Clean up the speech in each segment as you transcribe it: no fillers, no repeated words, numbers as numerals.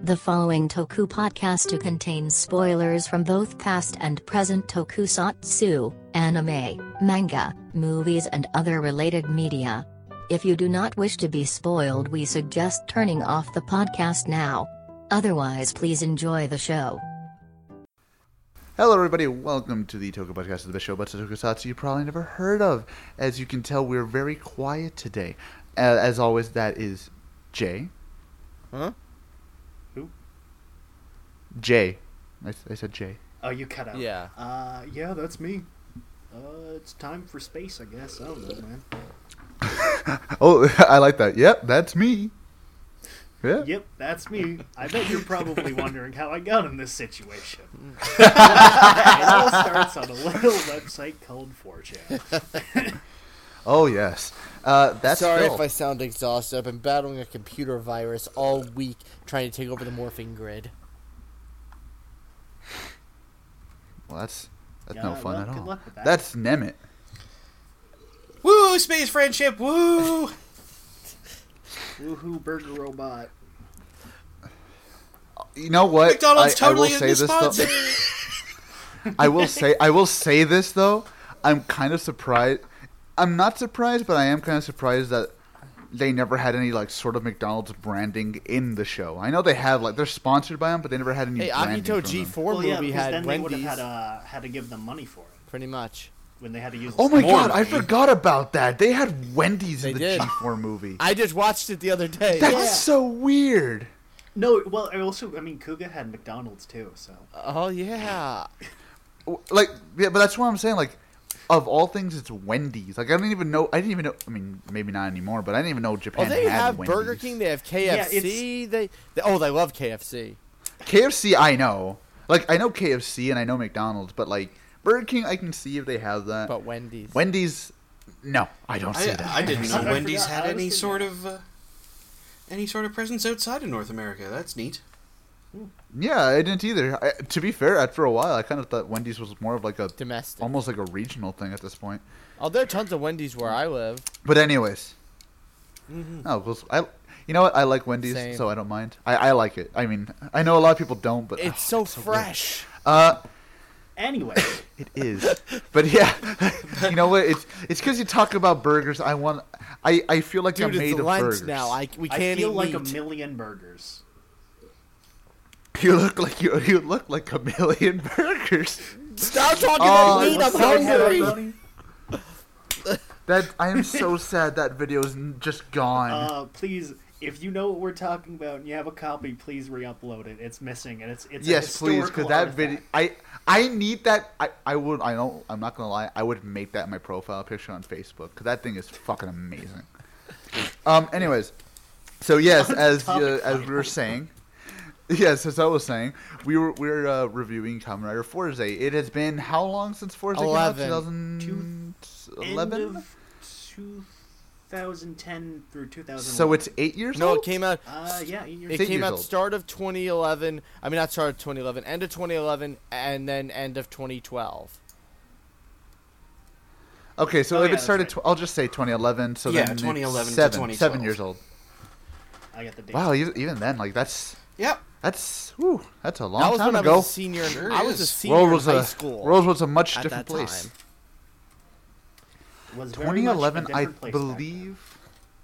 The following Toku podcast contains spoilers from both past and present tokusatsu, anime, manga, movies and other related media. If you do not wish to be spoiled, we suggest turning off the podcast now. Otherwise, please enjoy the show. Hello everybody, welcome to the Toku Podcast, the show about tokusatsu you probably never heard of. As you can tell, we're very quiet today. As always, that is Jay. Huh? Who? Jay. I said Jay. Oh, you cut out. Yeah. Yeah, that's me. It's time for space, I guess. I don't know, man. Oh, I like that. Yep, that's me. Yeah. Yep, that's me. I bet you're probably wondering how I got in this situation. It all starts on a little website called 4chan. Oh, yes. That's Sorry Phil. if I sound exhausted. I've been battling a computer virus all week trying to take over the morphing grid. Well, that's Yeah, no fun well, at good all. luck with that. That's Nemeth. Woo! Space friendship! Woo! Woohoo, burger robot. You know what? McDonald's totally I will say is this sponsored. though. I will say this though. I'm kind of surprised. I'm not surprised, but I am kind of surprised that they never had any like sort of McDonald's branding in the show. I know they have like they're sponsored by them, but they never had any. Hey, branding Akito from them. G4 Well, yeah, movie because had then they would Wendy's. have had to give them money for it Pretty much. when they had to use. Oh my More god, I money. forgot about that. They had Wendy's They in the did. G4 movie. I just watched it the other day. That's Yeah. so weird. No, well, I mean, Kuga had McDonald's too, so. Oh, yeah. Like, yeah, but that's what I'm saying. Like, of all things, it's Wendy's. Like, I didn't even know. I mean, maybe not anymore, but I didn't even know Japan Well, they had have Wendy's. Burger King. They have KFC. They love KFC. KFC, I know. Like, I know KFC and I know McDonald's, but like Burger King, I can see if they have that. But Wendy's, no, I don't see that. I didn't know I Wendy's forgot. had I was any sort of presence outside of North America. That's neat. Yeah, I didn't either. To be fair, for a while, I kind of thought Wendy's was more of like a Domestic. almost like a regional thing at this point. Oh, there are tons of Wendy's where I live. But anyways, Mm-hmm. you know what? I like Wendy's, Same. so I don't mind. I like it. I mean, I know a lot of people don't, but It's so fresh. Anyway, it is. But yeah, you know what? It's because you talk about burgers. I feel like Dude, I'm made it's of Lent burgers. now. We I can't feel eat like meat. a million burgers. You look like you look like a million burgers. Stop talking Oh, about meat. I'm so hungry. That I am so sad that video's just gone. Please, if you know what we're talking about and you have a copy, please re-upload it. It's missing, and it's Yes, please, because that video, artifact. I need that. I'm not gonna lie. I would make that my profile picture on Facebook because that thing is fucking amazing. Anyways, so yes, as we were saying, yes, as I was saying, we're reviewing Kamen Rider Forza. It has been how long since Forza came out? 11. 2011. End of 2010 through 2011. So it's 8 years No, old. it came out. yeah, 8 years. It 8 came years out old. start of 2011. I mean, not start of 2011. End of 2011, and then end of 2012. Okay, so Oh, if yeah, it started, that's right. I'll just say 2011. So Yeah, then it's 2011 to 7 2012. years old. I got the date. Wow, even then, like that's Yep. that's a long That was time when I ago. was a senior. Sure I was a is. senior World in was high a school. World was a much at different that place. time. Was very much a 2011, I different place back then. believe.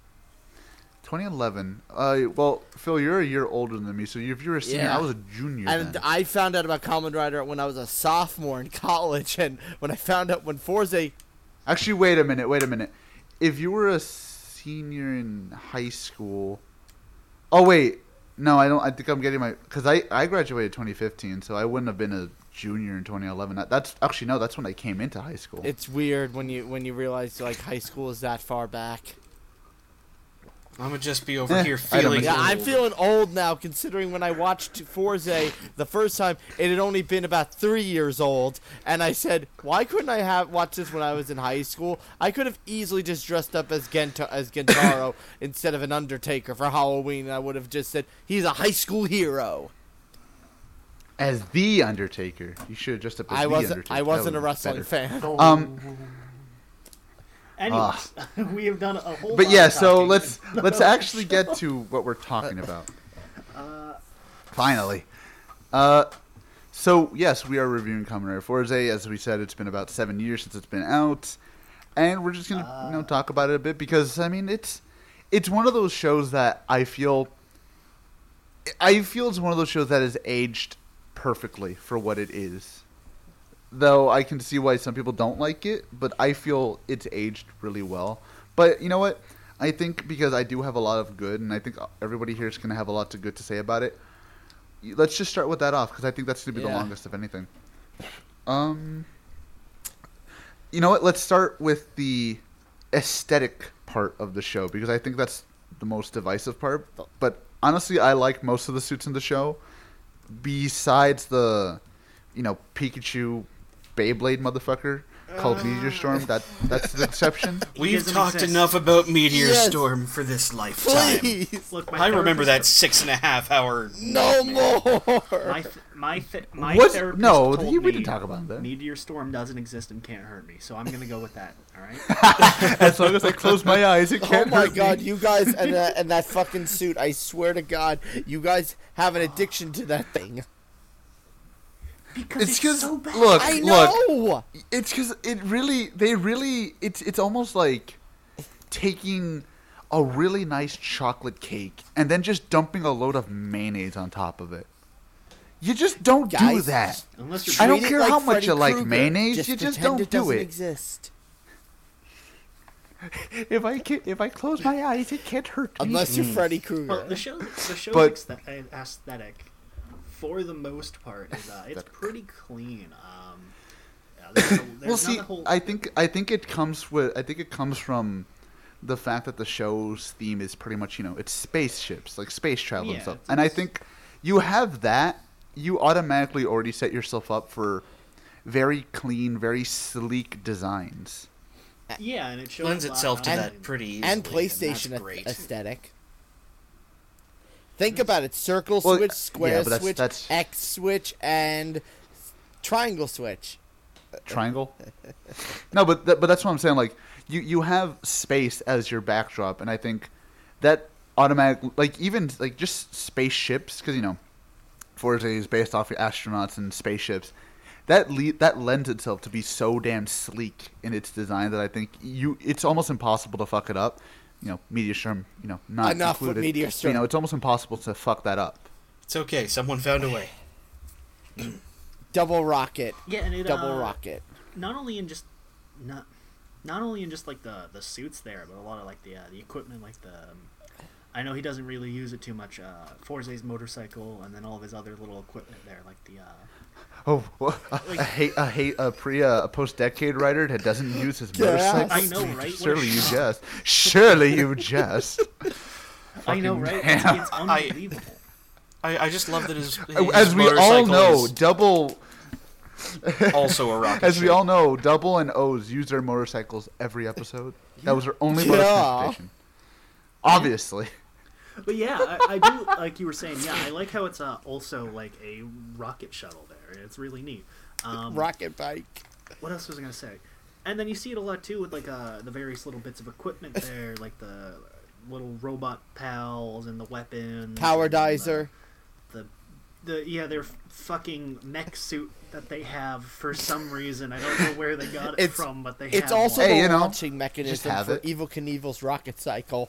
2011. Well, Phil, you're a year older than me, so if you're a senior, Yeah. I was a junior. And then. I found out about Kamen Rider when I was a sophomore in college, and when I found out when Forza. Actually, wait a minute. If you were a senior in high school, oh wait, no, I don't. I think I'm getting because I graduated 2015, so I wouldn't have been a junior in 2011. That's actually no, that's when I came into high school. It's weird when you realize like high school is that far back. I'm gonna just be over here I don't feeling. Yeah, I'm old. feeling old now, considering when I watched Forza the first time, it had only been about 3 years old, and I said, why couldn't I have watched this when I was in high school? I could have easily just dressed up as Gentaro instead of an Undertaker for Halloween, and I would have just said, he's a high school hero. As the Undertaker, you should have just up as I the wasn't Undertaker. I wasn't That a would've been wrestling better. fan. Anyways, we have done a whole. But lot yeah, of so talking. let's actually get to what we're talking about. Finally. So, yes, we are reviewing Kamen Rider Forza. As we said, it's been about 7 years since it's been out. And we're just going to talk about it a bit because, I mean, it's one of those shows that I feel it's one of those shows that is aged perfectly for what it is. Though I can see why some people don't like it, but I feel it's aged really well. But you know what? I think because I do have a lot of good, and I think everybody here is going to have a lot of good to say about it. Let's just start with that off, because I think that's going to be the longest of anything. You know what? Let's start with the aesthetic part of the show, because I think that's the most divisive part. But honestly, I like most of the suits in the show, besides the, Pikachu Beyblade motherfucker called Meteor Storm. That's the exception. We've talked enough about Meteor Storm for this lifetime. Please. Look, I remember that 6.5 hour. No more. My What? therapist No, told we me didn't talk about that. Meteor Storm doesn't exist and can't hurt me, so I'm gonna go with that. All right. As long as I close my eyes, it Oh can't my hurt god, me. you guys and that fucking suit, I swear to God, you guys have an addiction to that thing. Because It's because so bad. look, I know! it's because it's almost like taking a really nice chocolate cake and then just dumping a load of mayonnaise on top of it. You just don't do Guys, that. Unless you're I don't Treat it care like how much Freddy you like Krueger. mayonnaise, you just pretend don't do doesn't it. exist. If I close my eyes, it can't hurt me. Unless you're Freddy Krueger. Well, the show's But- aesthetic, for the most part, is it's pretty clean. There's Well, see, not a whole. I think it comes from the fact that the show's theme is pretty much it's spaceships, like space travel and Yeah, stuff. it's- And I think you have that, you automatically already set yourself up for very clean, very sleek designs. Yeah, and it shows Lends itself to And- that pretty easily. and PlayStation that's great. aesthetic. Think about it: circle Well, switch, square yeah, but switch, that's- X switch, and triangle switch. Triangle? No, but that's what I'm saying. Like you have space as your backdrop, and I think that automatic, like even like just spaceships, because Forza is based off of astronauts and spaceships. That lends itself to be so damn sleek in its design that I think it's almost impossible to fuck it up. Meteor Storm, not Enough with included. Meteor Storm. It's almost impossible to fuck that up. It's okay. Someone found a way. Double rocket. Yeah, and it Double rocket. not only in just like the suits there, but a lot of like the equipment, like the. I know he doesn't really use it too much. Forza's motorcycle, and then all of his other little equipment there, like the. Oh, well, a post-decade writer that doesn't use his motorcycle. I know, right? Surely you just. I know, right? Damn. It's unbelievable. I just love that his As we all motorcycle know, is Double. also a rocket As we ship. all know, Double and O's use their motorcycles every episode. That was their only Yeah. mode of transportation. Obviously. But yeah, I do, like you were saying, yeah, I like how it's also like a rocket shuttle there. It's really neat. Rocket bike. What else was I going to say? And then you see it a lot too with like the various little bits of equipment there, like the little robot pals and the weapons. Power and dizer. their fucking mech suit that they have for some reason. I don't know where they got it It's- from, but they have It's also one. Hey, the you know, launching mechanism have for it. Evil Knievel's rocket cycle.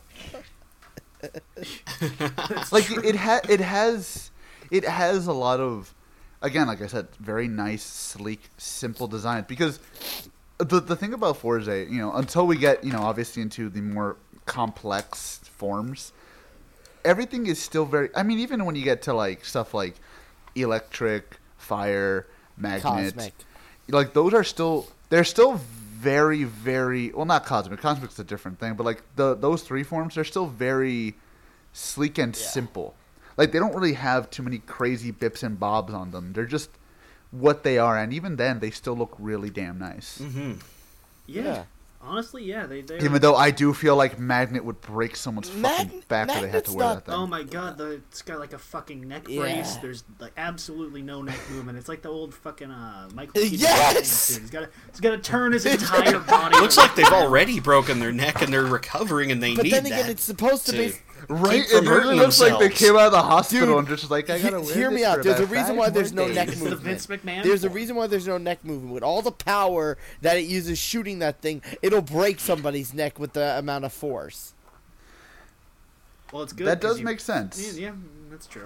Like it has a lot of, again, like I said, very nice, sleek, simple designs. Because the thing about Forza, until we get obviously into the more complex forms, everything is still very. I mean, even when you get to like stuff like electric, fire, magnet, Cosmic. like those are still very, very well, not cosmic. Cosmic's a different thing, but like those three forms, they're still very sleek and simple. Like they don't really have too many crazy bips and bobs on them. They're just what they are, and even then, they still look really damn nice. Mm-hmm. Yeah. Honestly, yeah, they. Even though I do feel like Magnet would break someone's fucking back if they had to Magnet's wear not- that thing. Oh my god, it's got like a fucking neck Yeah. brace. There's like absolutely no neck movement. It's like the old fucking Michael Keaton. Yes! Dude. He's got to turn his entire body. Looks like they've already broken their neck and they're recovering and they But need then that. again, it's supposed to be. Right? from It really hurting looks like they themselves. came out of the hospital Dude, and just like, I gotta wear hear this me out. for There's a about reason 5 why more there's no days. neck It's the movement. Vince McMahon. There's a form. reason why there's no neck movement. With all the power that it uses shooting that thing, it'll break somebody's neck with the amount of force. Well, it's good. That 'cause does make sense. Yeah, that's true.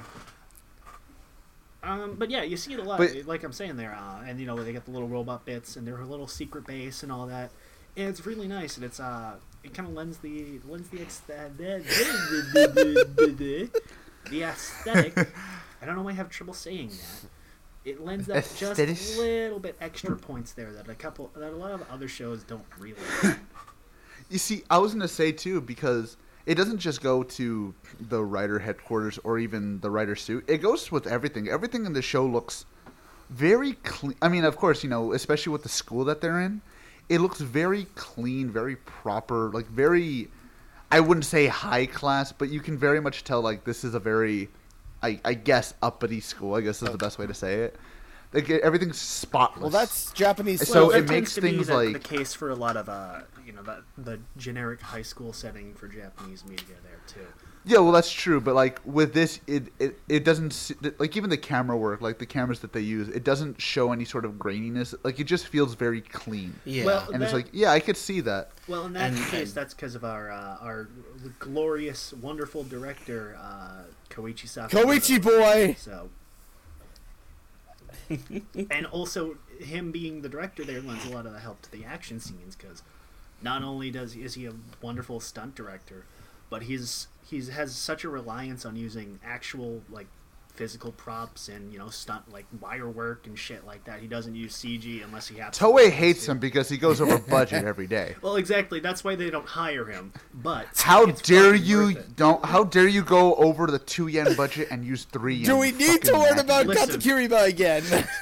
But yeah, you see it a lot. But- Like I'm saying there, and you know they got the little robot bits and their little secret base and all that. And it's really nice, and it's it kind of lends the the aesthetic. I don't know why I have trouble saying that. It lends that just Aesthetics. a little bit extra points there that a lot of other shows don't really. You see, I was gonna say too, because it doesn't just go to the writer headquarters or even the writer suit. It goes with everything. Everything in the show looks very clean. I mean, of course, you know, especially with the school that they're in, it looks very clean, very proper, like very. I wouldn't say high class, but you can very much tell like this is a very, I guess, uppity school. I guess is the best way to say it. Like everything's spotless. Well, that's Japanese. So that it tends makes to be things the like- the case for a lot of the generic high school setting for Japanese media there too. Yeah, well, that's true, but like with this, it doesn't like even the camera work, like the cameras that they use, it doesn't show any sort of graininess. Like it just feels very clean, Yeah. Well, and it's that- like, yeah, I could see that. Well, in that And- case, that's because of our glorious, wonderful director, Koichi Sakamoto. Koichi boy. So, and also him being the director there lends a lot of the help to the action scenes because not only is he a wonderful stunt director, but he's has such a reliance on using actual like physical props and stunt like wire work and shit like that. He doesn't use CG unless he has to. Toei hates him because he goes over budget every day. Well, exactly. That's why they don't hire him. But How it's dare fucking you worth it. don't? How dare you go over the 2 yen budget and use 3 yen? Do we need to Fucking learn mad. about Listen. Katakuriba again?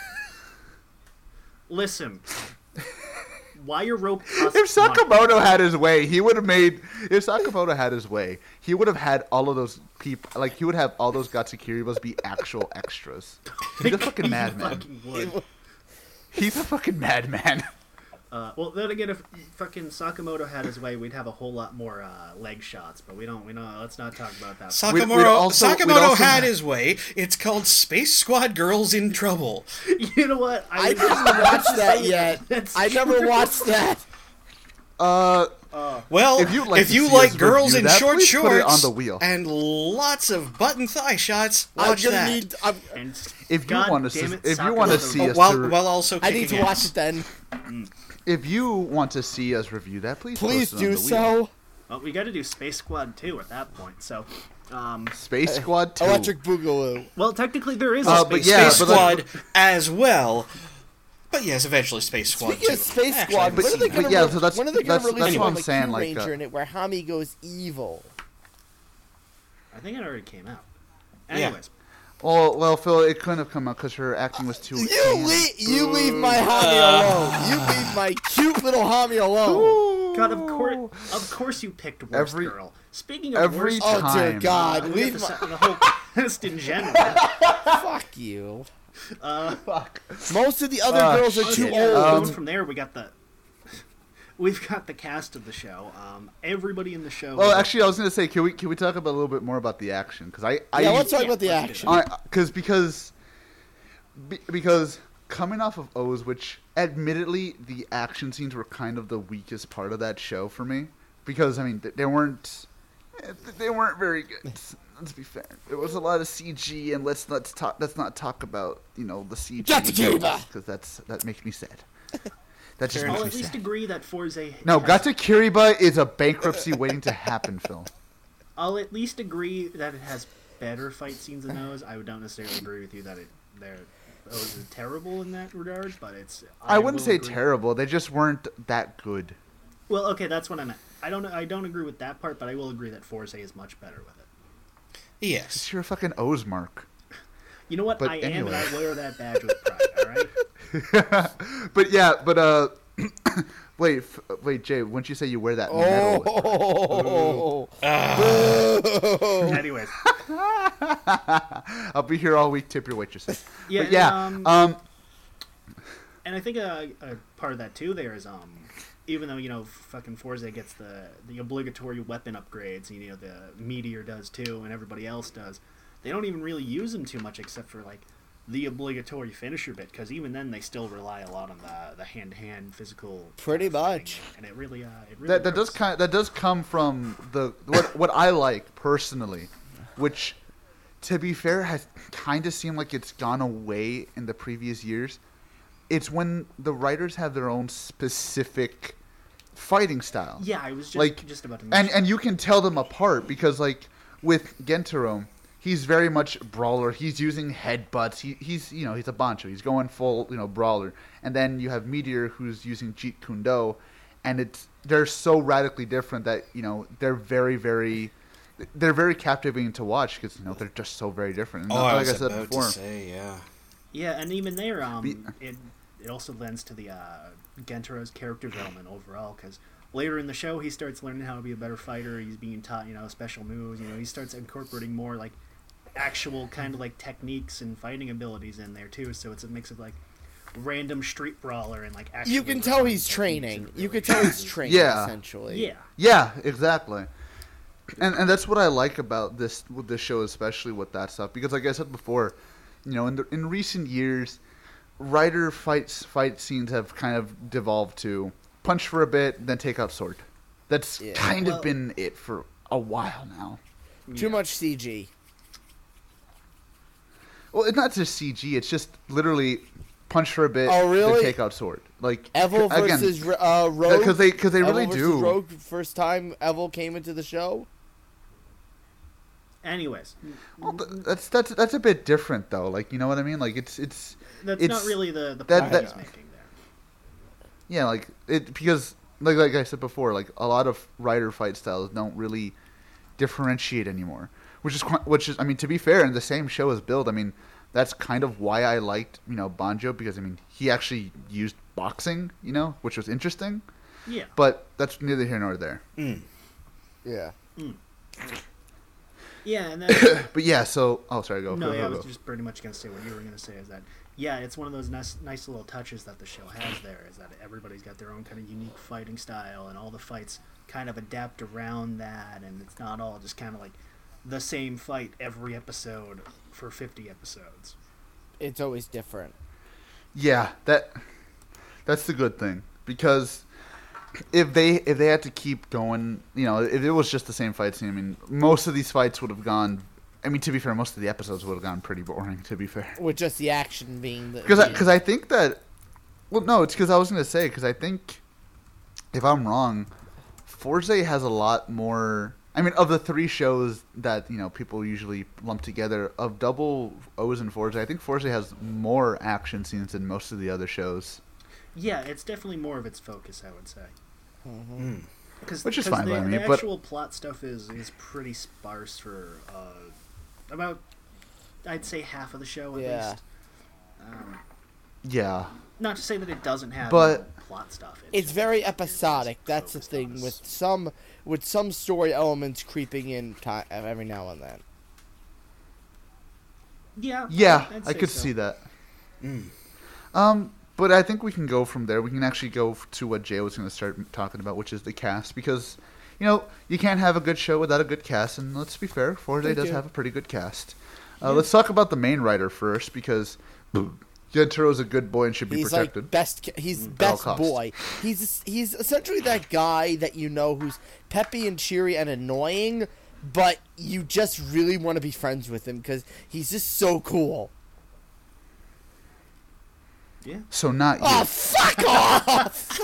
Listen, wire rope. If Sakamoto had his way, he would have made. If Sakamoto had his way, he would have had all of those people. Like he would have all those Gatsukiribas be actual extras. He's a fucking madman. Fucking would. He's a fucking madman. Well, then again, if fucking Sakamoto had his way, we'd have a whole lot more leg shots. But we don't. Let's not talk about that. We'd also Sakamoto had have- his way. It's called Space Squad Girls in Trouble. You know what? I didn't watch that yet. That's I never true. watched that. Well, If you'd like if to you see like us girls review in that, short please put it shorts on the wheel. and lots of butt and thigh shots, I'm watch gonna that. need. And If you God want to, damn it, if you want to Sakamoto. see us, while also I need kicking to watch ass. it then. if you want to see us review that, please Please post it on do the wheel. so. well, we got to do Space Squad 2 at that point. So, Space Squad 2. Electric Boogaloo. well, technically there is a But Space yeah, Space but like- Squad as well. But yes, eventually Space Squad Speaking too. of Space Actually, Squad, I haven't when are seen they that. gonna But yeah, so that's- when are they gonna that's- release that's one what I'm like saying, Q like, Ranger in it where Hami goes evil? I think it already came out. Yeah. Anyways, Well, Phil, it couldn't have come out because her acting was too. You leave my Hami alone. You leave my cute little Hami alone. God, of course you picked worst Every- girl. Speaking of every worst, Oh dear time. God, we got leave the, my. the whole list in general. Fuck you. Fuck. Most of the other girls are shit. too Yeah, old. going from there, we've got the cast of the show. Everybody in the show. Well, actually, I was gonna say, can we talk about a little bit more about the action? Because Yeah, let's talk Yeah, about the let's do action. because coming off of O's, which admittedly the action scenes were kind of the weakest part of that show for me, because I mean they weren't very good. Let's be fair. There was a lot of CG, and let's not talk about the CG Gatakiriba! because that makes me sad. That just Fair makes I'll me at least sad. agree that Forza. No, has- Gatakiriba is a bankruptcy waiting to happen, Phil. I'll at least agree that it has better fight scenes than those. I would not necessarily agree with you that those are terrible in that regard, but it's. I wouldn't will say agree. terrible. They just weren't that good. Well, okay, that's what I meant. I don't agree with that part, but I will agree that Forza is much better with it. Yes. You're a fucking O's mark. You know what? But I am, and anyway. I wear that badge with pride. All right. but wait, Jay, wouldn't you say you wear that medal? Oh. Anyways, I'll be here all week. Tip your waitresses. yeah, But yeah, and I think a part of that too there is even though fucking Forza gets the obligatory weapon upgrades, the Meteor does too, and everybody else does, they don't even really use them too much except for like the obligatory finisher bit, because even then they still rely a lot on the hand-to-hand physical. Pretty fighting, much. and it really that does come from what I like personally, which, to be fair, has kind of seemed like it's gone away in the previous years. It's when the writers have their own specific fighting style. Yeah, I was just about to and mention. you can tell them apart, because like with Gentaro, he's very much brawler. He's using headbutts. He's he's a bancho. He's going full brawler. And then you have Meteor, who's using Jeet Kune Do, and they're so radically different that they're very captivating to watch, because they're just so very different. And I like was I said about before, to say, yeah. Yeah, and even there, it also lends to the Gentaro's character development overall, because later in the show he starts learning how to be a better fighter. He's being taught special moves. He starts incorporating more like actual kind of like techniques and fighting abilities in there too. So it's a mix of like random street brawler and like actual. You can tell he's training. You can tell he's training. Yeah. Essentially. Yeah, exactly. And that's what I like about with this show, especially with that stuff, because like I said before, in recent years, writer fight scenes have kind of devolved to punch for a bit, then take out sword. That's kind of been it for a while now. Too much CG. Well, it's not just CG. It's just literally punch for a bit, Oh, really? then take out sword. Like Evil again, versus Rogue. because they really Evil versus do. Rogue, first time Evil came into the show. Anyways, Well, that's a bit different though. Like, you know what I mean? Like it's that's it's- not really the that- point he's making there. yeah, like because like I said before, like a lot of writer fight styles don't really differentiate anymore. Which is I mean, to be fair, in the same show as Build, I mean, that's kind of why I liked Banjo, because I mean he actually used boxing, which was interesting. Yeah. But that's neither here nor there. Yeah. Yeah, and then But yeah, so sorry, go. no, go, yeah, I go, was go. just pretty much gonna say what you were gonna say, is that it's one of those nice little touches that the show has there, is that everybody's got their own kind of unique fighting style, and all the fights kind of adapt around that, and it's not all just kind of like the same fight every episode for 50 episodes. It's always different. Yeah, that's the good thing, because if they had to keep going, if it was just the same fight scene, I mean, most of these fights would have gone. I mean, to be fair, most of the episodes would have gone pretty boring. To be fair, With just the action being the. because I think that. Well, no, it's because I was gonna say, because I think, if I'm wrong, Forza has a lot more. I mean, of the three shows that people usually lump together, of Double O's and Forza, I think Forza has more action scenes than most of the other shows. Yeah, it's definitely more of its focus, I would say. Mhm. Which is fine by me, the but- actual plot stuff is pretty sparse for about, I'd say, half of the show at Yeah. least. Yeah. Not to say that it doesn't have But- plot stuff. It's just very just episodic. That's the focused thing on with some story elements creeping in every now and then. Yeah. Yeah, I'd I say could so. see that. But I think we can go from there. We can actually go to what Jay was going to start talking about, which is the cast, because you can't have a good show without a good cast, and let's be fair, Forza Thank does you. have a pretty good cast. Let's talk about the main writer first, because Gentaro's a good boy and should be He's protected. like he's at all best costs. boy. He's essentially that guy that who's peppy and cheery and annoying, but you just really want to be friends with him because he's just so cool. Yeah. So not you. Oh, fuck off!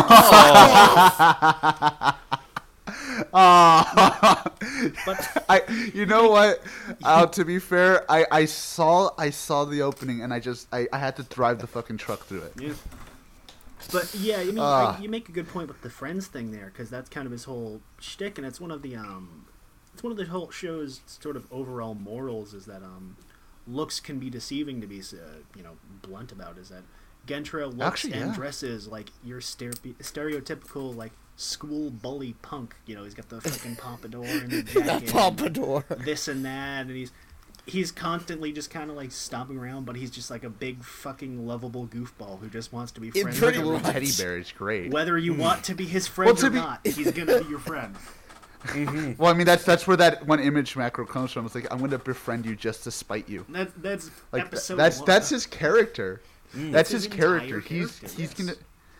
But You know what? To be fair, I saw the opening, and I had to drive the fucking truck through it. yeah. But yeah, I mean, you make a good point with the Friends thing there, because that's kind of his whole shtick, and it's one of the whole show's sort of overall morals, is that looks can be deceiving, to be blunt about, is that Gentaro looks Actually, and yeah. dresses like your stereotypical like school bully punk. He's got the fucking pompadour and the That jacket, pompadour. and this and that, and he's constantly just kind of like stomping around, but he's just like a big fucking lovable goofball who just wants to be friends. Like with a little everyone. teddy bear is great. Whether you want to be his friend to or be- not, he's gonna be your friend. Well, I mean, that's where that one image macro comes from. It's like, I'm going to befriend you just to spite you. That's Like episode that's one. that's his character. That's his his character. entire He's character, he's yes. gonna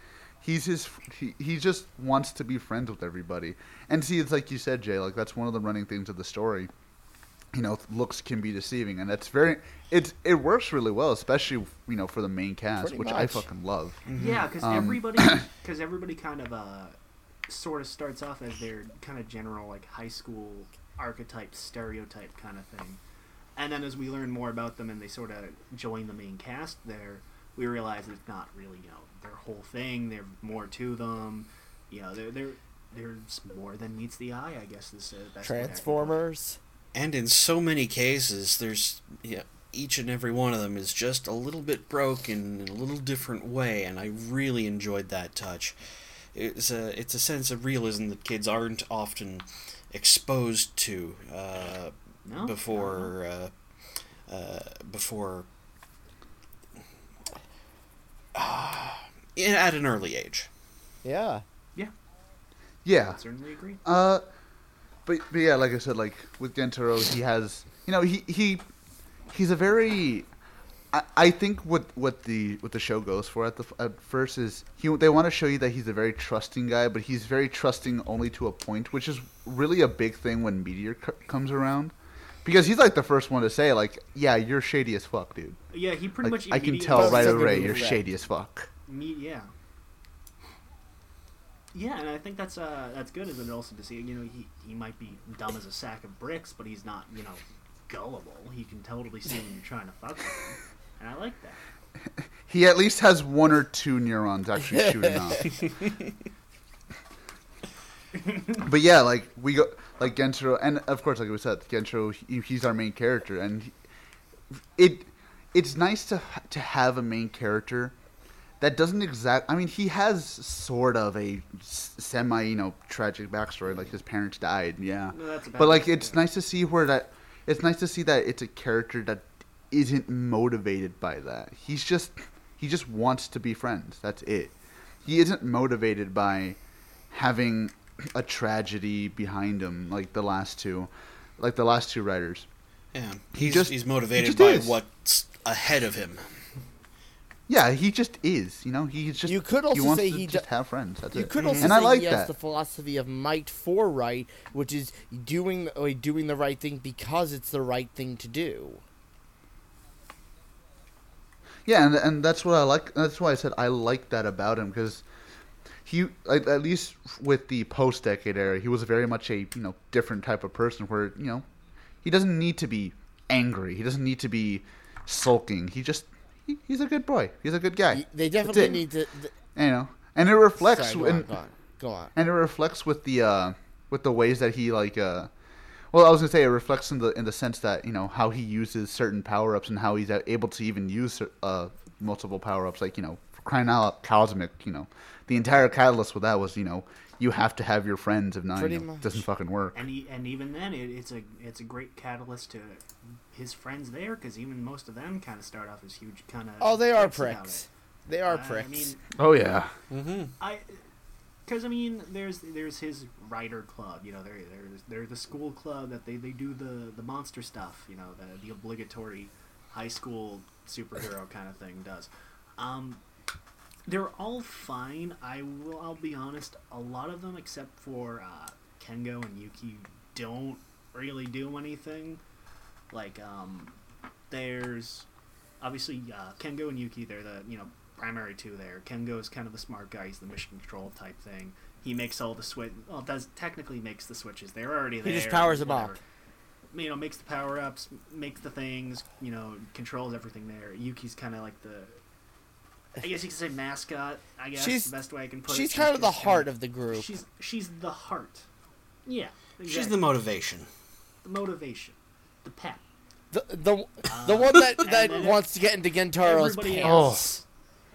he just wants to be friends with everybody. And see, it's like you said, Jay. Like that's one of the running themes of the story. You know, looks can be deceiving, and that's it works really well, especially for the main cast, Pretty which I much. fucking love. Yeah, because Um, everybody kind of sort of starts off as their kind of general like high school archetype stereotype kind of thing, and then as we learn more about them and they sort of join the main cast there, we realize it's not really their whole thing. There's more to them. There's more than meets the eye, I guess. This best way I can put it. Transformers. And in so many cases, each and every one of them is just a little bit broken in a little different way, and I really enjoyed that touch. It's a sense of realism that kids aren't often exposed to No? before at an early age. Yeah. Yeah. I certainly agree. But yeah, like I said, like with Gentaro, he has he's a very. I think what the show goes for at first is they want to show you that he's a very trusting guy, but he's very trusting only to a point, which is really a big thing when Meteor comes around, because he's like the first one to say like, yeah, you're shady as fuck, dude. Yeah, he pretty Like much. I can immediately tell right says away the you're movie. shady as fuck. Yeah. Yeah, and I think that's good, is it also to see he might be dumb as a sack of bricks, but he's not gullible. He can totally see when you're trying to fuck with him, and I like that. He at least has one or two neurons actually shooting off. But yeah, like we go like Gentaro, and of course, like we said, Gentaro, he's our main character, and it's nice to have a main character that doesn't I mean, he has sort of a semi tragic backstory, like his parents died, yeah. No, that's a bad But like, thing, it's yeah. nice to see it's nice to see that it's a character that isn't motivated by that. He just wants to be friends. That's it. He isn't motivated by having a tragedy behind him like the last two writers. Yeah, He he's just motivated by is. what's ahead of him. Yeah, he just is. He's just. You could also he wants say to he just do- have friends. That's You it. could also and say I like he has that. the philosophy of might for right, which is doing the right thing because it's the right thing to do. Yeah, and that's what I like. That's why I said I like that about him, because he, like, at least with the post-decade era, he was very much a different type of person. Where he doesn't need to be angry. He doesn't need to be sulking. He's a good boy. He's a good guy. They That's definitely it. need to. And it reflects. Sorry, go on. And it reflects with the ways that he like. Well, I was gonna say it reflects in the sense that how he uses certain power ups and how he's able to even use multiple power ups. Like for crying out, Cosmic. The entire catalyst with that was you have to have your friends. If not, Pretty it much. doesn't fucking work. And even then, it's a great catalyst to his friends there, because even most of them kind of start off as huge kind of. Oh, they are about pricks. it. They are I pricks. mean, Oh yeah. because there's his writer club. There's the school club that they do the monster stuff. The obligatory high school superhero kind of thing does. They're all fine. I'll be honest. A lot of them, except for Kengo and Yuki, don't really do anything. Like there's obviously Kengo and Yuki. They're the primary two there. Kengo's kind of the smart guy. He's the mission control type thing. He makes all the switch. Well, technically makes the switches. They're already there. He just powers them whatever. up. Makes the power ups, makes the things. Controls everything there. Yuki's kind of like the. I guess you could say mascot. I guess She's- the best way I can put it. She's kind of the heart of the group. She's the heart. Yeah. She's exactly. the motivation. The motivation, the pep. The one that and then wants to get into Gentaro's everybody pants. else.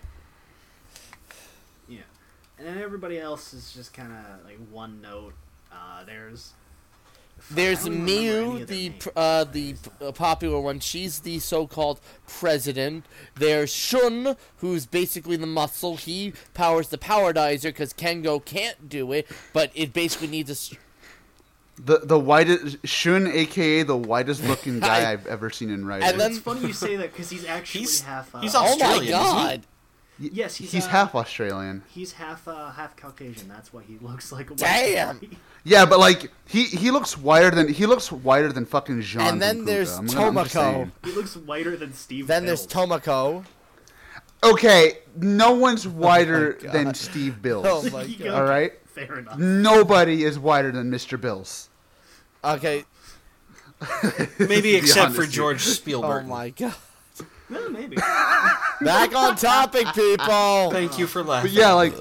Yeah, and then everybody else is just kind of like one note. There's I don't even remember any Miu, of their the names. popular one. She's the so-called president. There's Shun, who's basically the muscle. He powers the Powerdizer because Kengo can't do it, but it basically needs a... The whitest Shun, aka the whitest looking guy I- I've ever seen in writing. And then- It's funny you say that because he's actually He's- half. he's Oh my Australian, isn't he? god! Yes, he's half Australian. He's half Caucasian. That's what he looks like. Damn. Yeah, but like he looks whiter than fucking Jean. And then from there's Puga. I'm just Tomoko. saying. He looks whiter than Steve. Then there's Bills. Tomoko. Okay, no one's whiter God. than Steve Bills. Oh my You god. go- All right, Fair enough. nobody is whiter than Mr. Bills. Okay. Maybe be except for honest George Oh Spielberg. my god. Well, maybe. Back on topic, people. Thank you for laughing. But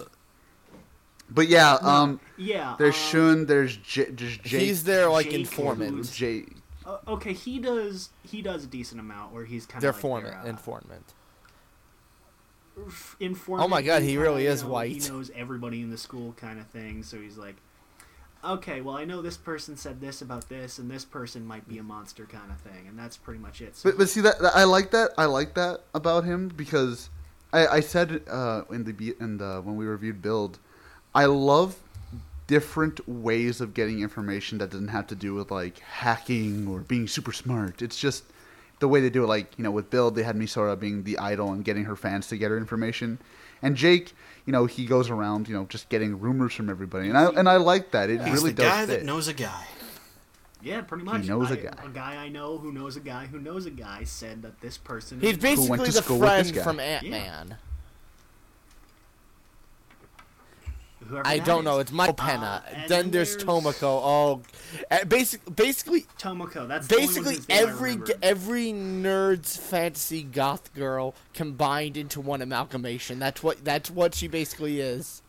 yeah, Yeah. there's Shun, there's Jake. He's their like Jake, informant. who's- Jake. Okay, he does a decent amount where he's kind Their of like informant. Informant. informant. Oh my God, he kinda, really is you know, white. He knows everybody in the school kind of thing. So he's like, okay, well I know this person said this about this, and this person might be a monster kind of thing, and that's pretty much it. So But see that I like that about him because I said in the when we reviewed Build, I love different ways of getting information that doesn't have to do with like hacking or being super smart. It's just the way they do it. Like, you know, with Build, they had Misora being the idol and getting her fans to get her information, and Jake, you know, he goes around, you know, just getting rumors from everybody, and I like that. It He's really the does guy fit. that knows a guy. yeah, pretty much. knows a A guy. guy I know who knows a guy who knows a guy said that this person. He's went basically to the school with this friend guy. from Ant-Man. Whoever I that don't is. know. It's Michael Pena. and Then there's Tomoko. Oh, basically, Tomoko. That's the only one basically whose name I every remember. every nerd's fantasy goth girl combined into one amalgamation. That's what she basically is.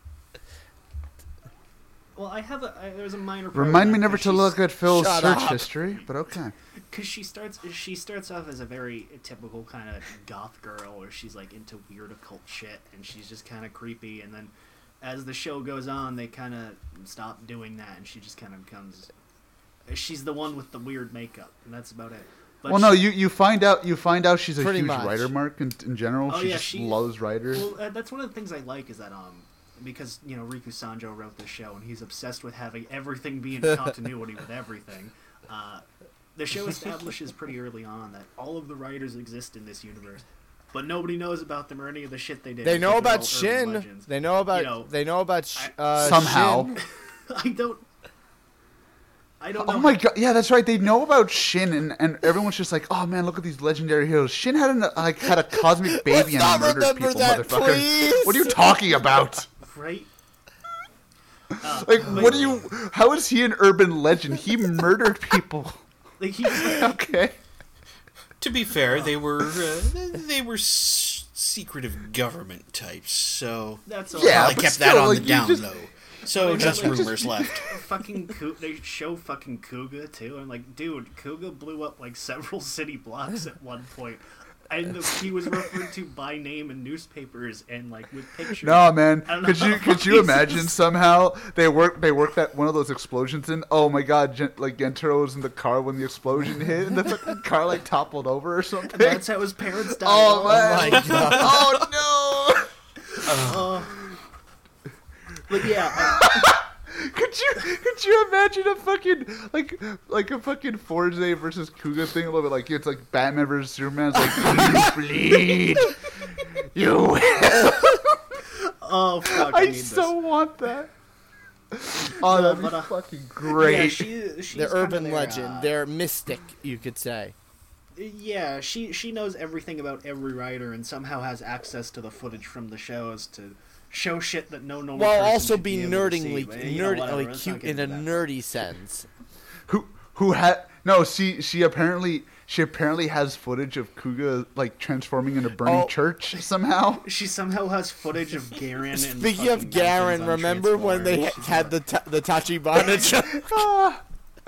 Well, there's a minor. Remind me never to look at Phil's Shut search up. history, but okay. Because she starts off as a very typical kind of goth girl, where she's like into weird occult shit, and she's just kind of creepy. And then, as the show goes on, they kind of stop doing that, and she just kind of becomes. She's the one with the weird makeup, and that's about it. But Well, no, you find out she's a Pretty huge much. writer mark in general. Oh, she yeah, just she- loves writers. Well, that's one of the things I like is that because you know Riku Sanjo wrote this show, and he's obsessed with having everything be in continuity with everything. The show establishes pretty early on that all of the writers exist in this universe, but nobody knows about them or any of the shit they did. They know because they're about all urban Shin. legends. They know about. You know, They know about. Somehow. Shin. I don't know. Oh my god, yeah, that's right. They know about Shin, and everyone's just like, "Oh man, look at these legendary heroes." Shin had a cosmic baby Let's not and murdered remember people, that, motherfucker. please. What are you talking about? Right? Like, what do you? How is he an urban legend? He murdered people. Like he, Okay. To be fair, they were secretive government types, so that's all. Yeah, I but kept still, that on like, the you down just- low. So just like, rumors left. Fucking they show fucking Kuga too. I'm like, dude, Kuga blew up like several city blocks at one point, and he was referred to by name in newspapers and like with pictures. No, man. I don't know Could how you the fuck you these imagine is- somehow they work that one of those explosions in? Oh my god, like Gentaro was in the car when the explosion hit, and the fucking car like toppled over or something. That's how his parents died. Oh man! my God. Oh no! But yeah, Could you imagine a fucking like a fucking Forza versus Kuga thing a little bit like it's like Batman versus Superman? It's like you bleed, you will. oh fuck, I need so this. want that. Oh, that'd be but, fucking Yeah, great. she's They're kinda urban their, legend. They're mystic, you could say. Yeah, she knows everything about every writer and somehow has access to the footage from the shows to show shit that no normal While person also should be able to see, nerdingly, but, you know, whatever, let's not cute get in a into that. nerdy sense. Who had no? She apparently has footage of Kuga like transforming into burning Oh. church somehow. She somehow has footage of Garen. And Speaking of fucking Garen, Dungeons on remember when they Transformers? had the Tachibana joke?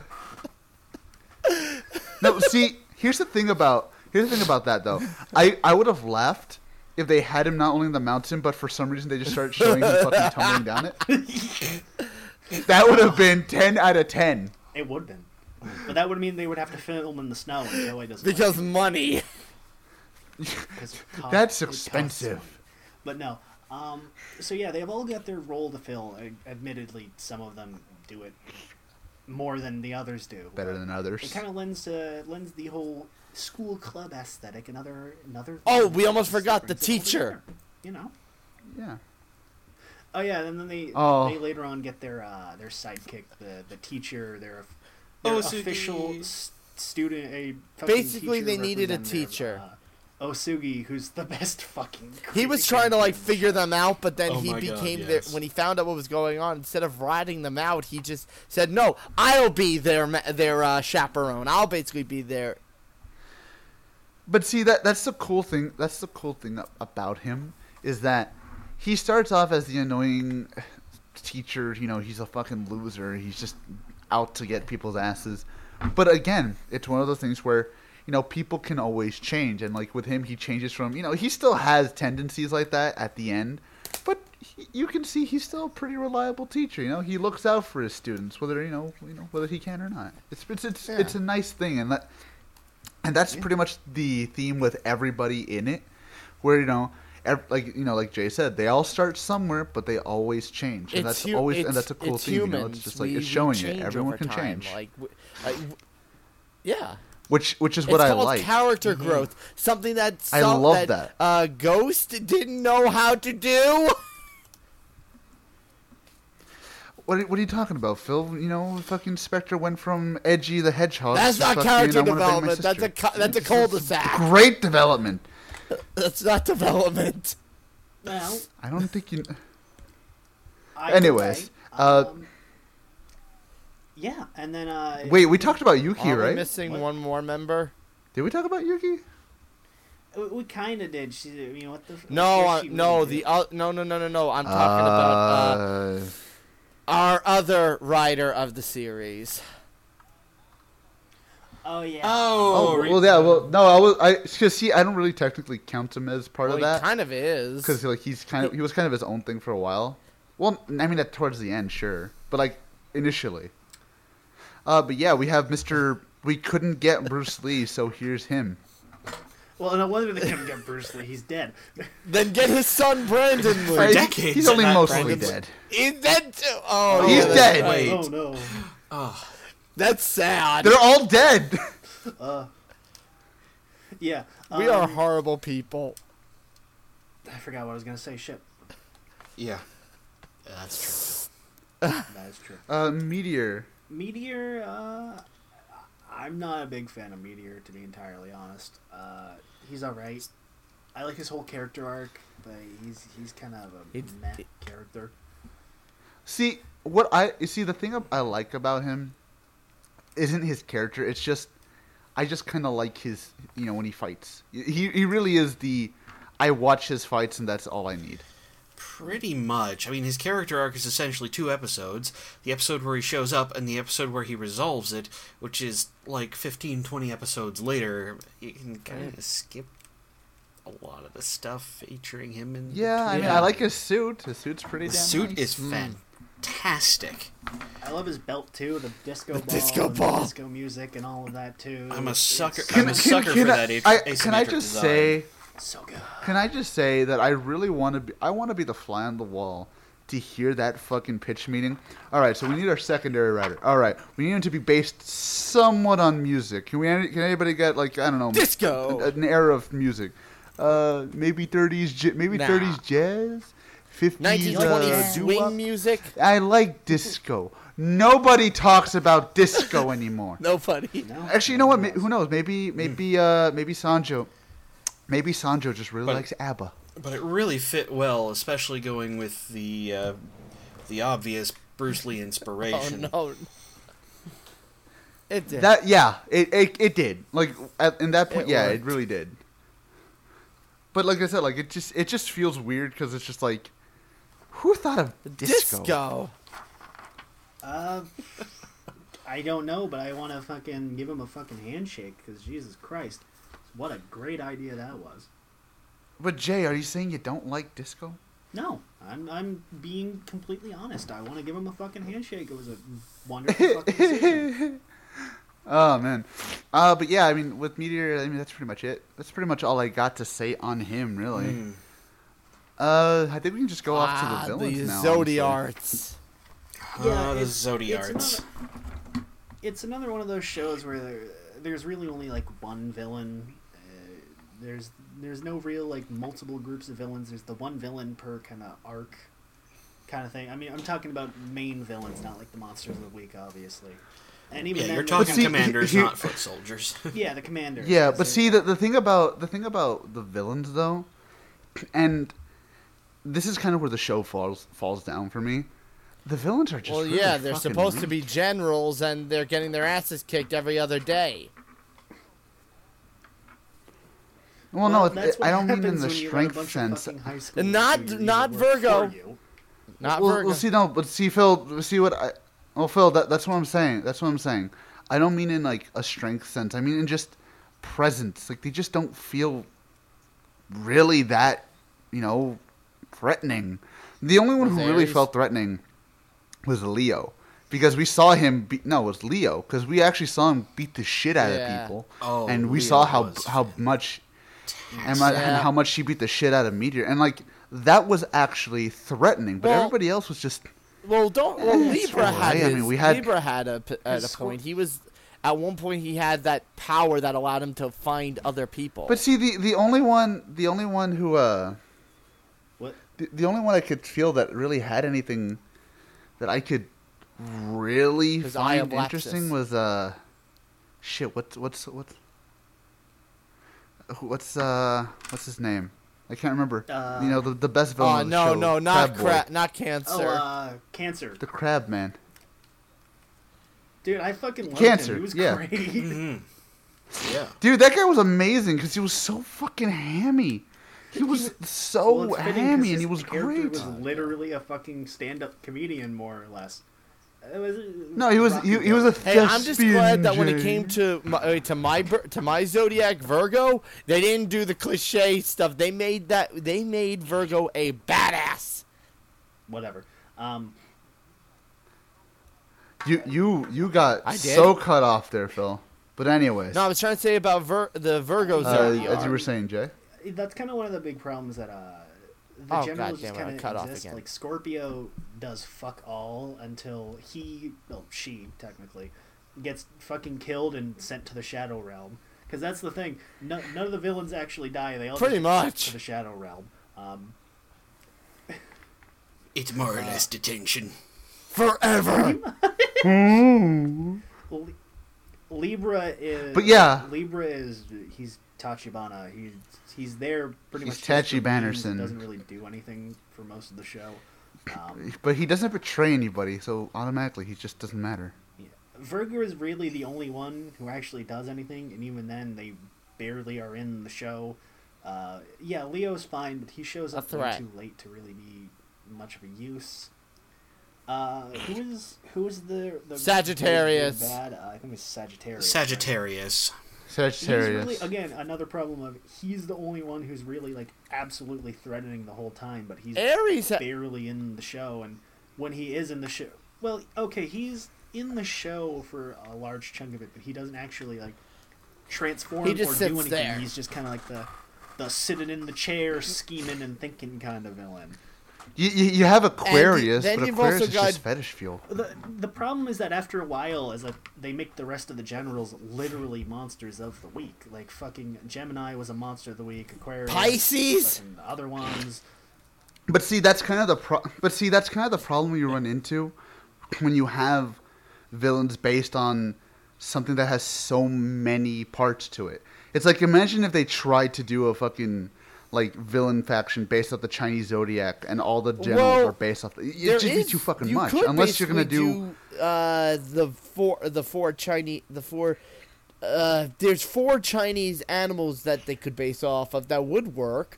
No, see, here's the thing about that though. I would have laughed if they had him not only in the mountain, but for some reason they just started showing him fucking tumbling down it. That would have been 10 out of 10. It would have been. But that would mean they would have to film in the snow, and Joey doesn't. Because money. Because That's it costs expensive. money. But no. So yeah, they've all got their role to fill. Admittedly, some of them do it more than the others do. Better but than others. It kind of lends the whole school club aesthetic another. Oh, we almost forgot the brings it all teacher. together, you know. Yeah. Oh yeah, and then they later on get their sidekick, the teacher, their official student. A fucking Basically, teacher they needed a representative, teacher. Osugi, who's the best fucking. He was trying to like figure them out, but then Oh he my God, became yes. when he found out what was going on. Instead of ratting them out, he just said, "No, I'll be their chaperone. I'll basically be their." But see, that's the cool thing. That's the cool thing about him is that he starts off as the annoying teacher. You know, he's a fucking loser. He's just out to get people's asses. But again, it's one of those things where, you know, people can always change. And like with him, he changes from, you know, he still has tendencies like that at the end. But you can see he's still a pretty reliable teacher. You know, he looks out for his students, whether whether he can or not. It's a nice thing, and that's pretty much the theme with everybody in it, where like Jay said, they all start somewhere, but they always change, and that's a cool thing. Humans. You know, it's just like it's showing you change everyone over can time. change, Yeah. which is It's what I called like. character growth. Something that I love that. Ghost didn't know how to do. What are you talking about, Phil? You know, fucking Spectre went from Edgy the Hedgehog. That's to not fucking, character I wanna bang my development. sister. That's a cul-de-sac. Great development. That's not development. Well, I don't think you. either Anyways, way, yeah, and then Wait, we talked about Yuki, Are we right? missing What? one more member? Did we talk about Yuki? we kind of did. She, you know what the? No, she no, really did. no. I'm talking about our other writer of the series. Oh yeah. Oh, well, yeah. Well, no, because see, I don't really technically count him as part Well, of that. he kind of is. Because like he was kind of his own thing for a while. Well, I mean, towards the end, sure, but like initially. But yeah, we have Mr. We couldn't get Bruce Lee, so here's him. Well, no wonder they couldn't get Bruce Lee. He's dead. Then get his son Brandon Lee. Right, decades he's only at that mostly point. dead. He's dead too. Oh, He's yeah, dead. that's right. Oh no. Oh, That's sad. They're all dead. Yeah. We are horrible people. I forgot what I was gonna say. Shit. yeah. That's That is true. Meteor. Meteor. I'm not a big fan of Meteor, to be entirely honest. He's all right. I like his whole character arc, but he's kind of a meh character. See the thing I like about him isn't his character. It's just I just kind of like his, when he fights. He really is I watch his fights and that's all I need. Pretty much. I mean, his character arc is essentially 2 episodes. The episode where he shows up and the episode where he resolves it, which is like 15, 20 episodes later. You can kind of skip a lot of the stuff featuring him in Yeah, I mean, I like his suit. His suit's pretty The damn suit nice. is fantastic. I love his belt too, the disco ball, disco and ball. the disco music, and all of that too. I'm a sucker. It's I'm a sucker for that Can I asymmetric just design. say? so good. Can I just say that I really want to be? I want to be the fly on the wall to hear that fucking pitch meeting. All right, so we need our secondary writer. All right, we need him to be based somewhat on music. Can anybody get like I don't know Disco. an era of music? Maybe 30s, maybe Nah. 30s jazz, 50s 1920s doo-wop. swing music. I like disco. Nobody talks about disco anymore. Nobody. No? Actually, you know what? Who knows? Maybe Sanjo. Maybe Sanjo just really But- likes ABBA. But it really fit well, especially going with the obvious Bruce Lee Oh inspiration. no. It did. It did. Like in that point, It it worked. really did. But like I said, like it just feels weird because it's just like, who thought of disco? Disco. I don't know, but I want to fucking give him a fucking handshake because Jesus Christ, what a great idea that was. But Jay, are you saying you don't like disco? No, I'm being completely honest. I want to give him a fucking handshake. It was a wonderful fucking decision. Oh man, but yeah, I mean, with Meteor, I mean that's pretty much it. That's pretty much all I got to say on him, really. I think we can just go off to the villains the now. Zodiarts. The it's Zodiarts. It's another one of those shows where there's really only like one villain. There's no real like multiple groups of villains. There's the one villain per kind of arc, kind of thing. I mean, I'm talking about main villains, not like the monsters of the week, obviously. And even then, You're talking see, commanders, not foot soldiers. yeah, the commanders. Yeah, because but see the thing about the villains though, and this is kind of where the show falls down for me. The villains are just Well, really yeah, they're fucking supposed to be weak. generals, and they're getting their asses kicked every other day. Well, no, that's what I don't mean in happens the when you run a strength bunch of sense. fucking high school Not- juniors not that work Virgo. for you. Not Well, Virgo. see, no, but see, Phil, see what I. Well, Phil, that's what I'm saying. That's what I'm saying. I don't mean in like a strength sense. I mean in just presence. Like they just don't feel really that, threatening. The only one who really Ares? felt threatening was Leo, because we saw him. It was Leo, because we actually saw him beat the shit out Yeah. of people, Oh, and we Leo saw was how much. And Yeah. how much she beat the shit out of Meteor, and like that was actually threatening. But Well, everybody else was just. Well, Libra alright. had I his, mean, we had- Libra had at a His point. He was at one point he had that power that allowed him to find other people. But see, the only one who What? the only one I could feel that really had anything that I could really His Eye of find interesting Laxus. was shit. What's his name? I can't remember. The best villain. Oh of the show, no, not Crab Boy. not Cancer. Cancer. The Crab Man. Dude, I fucking loved Cancer, him. He was yeah. great. Yeah. Dude, that guy was amazing because he was so fucking hammy. He was so Well, it's fitting 'cause hammy, and his he was character great. was literally a fucking stand-up comedian, more or less. It was, No, he was rocky he was a Hey, I'm just glad that when it thespian, came to my Zodiac Virgo, they didn't do the cliche stuff. They made Virgo a badass. whatever. You got I did? so cut off there, Phil. But anyways, No, I was trying to say about the Virgo Zodiac. as you were saying, Jay. That's kind of one of the big problems that the Oh, generals goddamn just it, I kind cut of off exist. again. Like Scorpio does fuck all until she technically gets fucking killed and sent to the Shadow Realm. Because that's the thing. None of the villains actually die. They all Pretty just get sent much. to the Shadow Realm. It's more or less detention. Forever. Libra is. But yeah. Libra is. He's Tachibana. He's there pretty He's much. just Tachi for memes, Bannerson. Doesn't really do anything for most of the show. But he doesn't betray anybody, so automatically he just doesn't matter. Yeah. Virgo is really the only one who actually does anything, and even then, they barely are in the show. Yeah, Leo's fine, but he shows up way threat. too late to really be much of a use. Who is the Sagittarius. the bad? I think it's Sagittarius. Sagittarius. He's Sagittarius. really, again, another problem of he's the only one who's really like absolutely threatening the whole time, but he's Aries. barely in the show. And when he is in the show, well, okay, he's in the show for a large chunk of it, but he doesn't actually like transform He just or sits do anything. there. He's just kind of like the sitting in the chair, scheming and thinking kind of villain. You have Aquarius, then but you've Aquarius also is got- just fetish fuel. The problem is that after a while, they make the rest of the generals literally monsters of the week. Like fucking Gemini was a monster of the week. Aquarius, Pisces? fucking the other ones. But see, that's kind of the problem you run into when you have villains based on something that has so many parts to it. It's like, imagine if they tried to do a fucking like villain faction based off the Chinese zodiac, and all the generals are based off. It'd just be too fucking you much. could Unless you're gonna basically do. There's four Chinese animals that they could base off of that would work.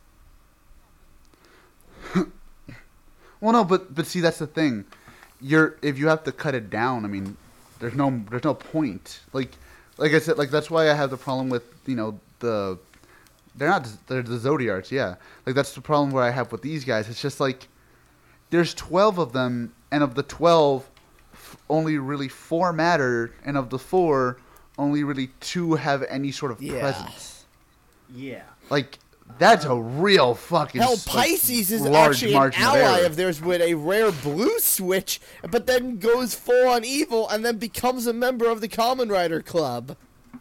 Well, no, but see, that's the thing. If you have to cut it down, I mean, there's no point. Like I said, like that's why I have the problem with they're the Zodiarts, yeah. Like that's the problem where I have with these guys. It's just like there's 12 of them, and of the 12, only really 4 matter, and of the 4, only really 2 have any sort of Yeah. presence. Yeah. Like, that's a real fucking Hell, like, Pisces is large actually an margin of ally error. of theirs with a rare blue switch, but then goes full on evil and then becomes a member of the Kamen Rider Club.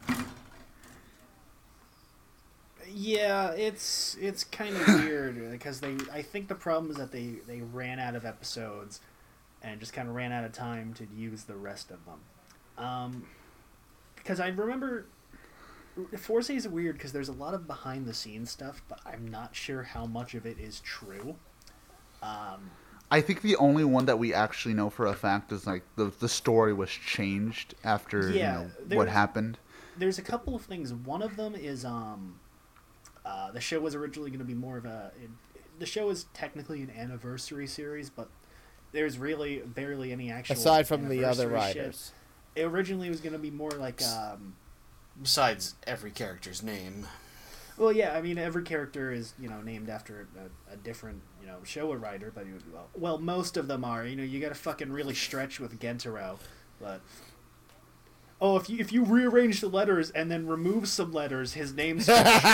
Yeah, it's kind of weird because I think the problem is that they ran out of episodes and just kind of ran out of time to use the rest of them. Because I remember Force is weird because there's a lot of behind the scenes stuff, but I'm not sure how much of it is true. I think the only one that we actually know for a fact is like the story was changed after Yeah, what there's- happened. There's a couple of things. One of them is the show was originally going to be more of the show is technically an anniversary series, but there's really barely any actual Aside from the other anniversary shit. riders. It originally was going to be more like Besides every character's name. well, yeah, I mean every character is named after a different Showa rider, but well most of them are. You got to fucking really stretch with Gentaro, but oh, if you rearrange the letters and then remove some letters, his name's fuck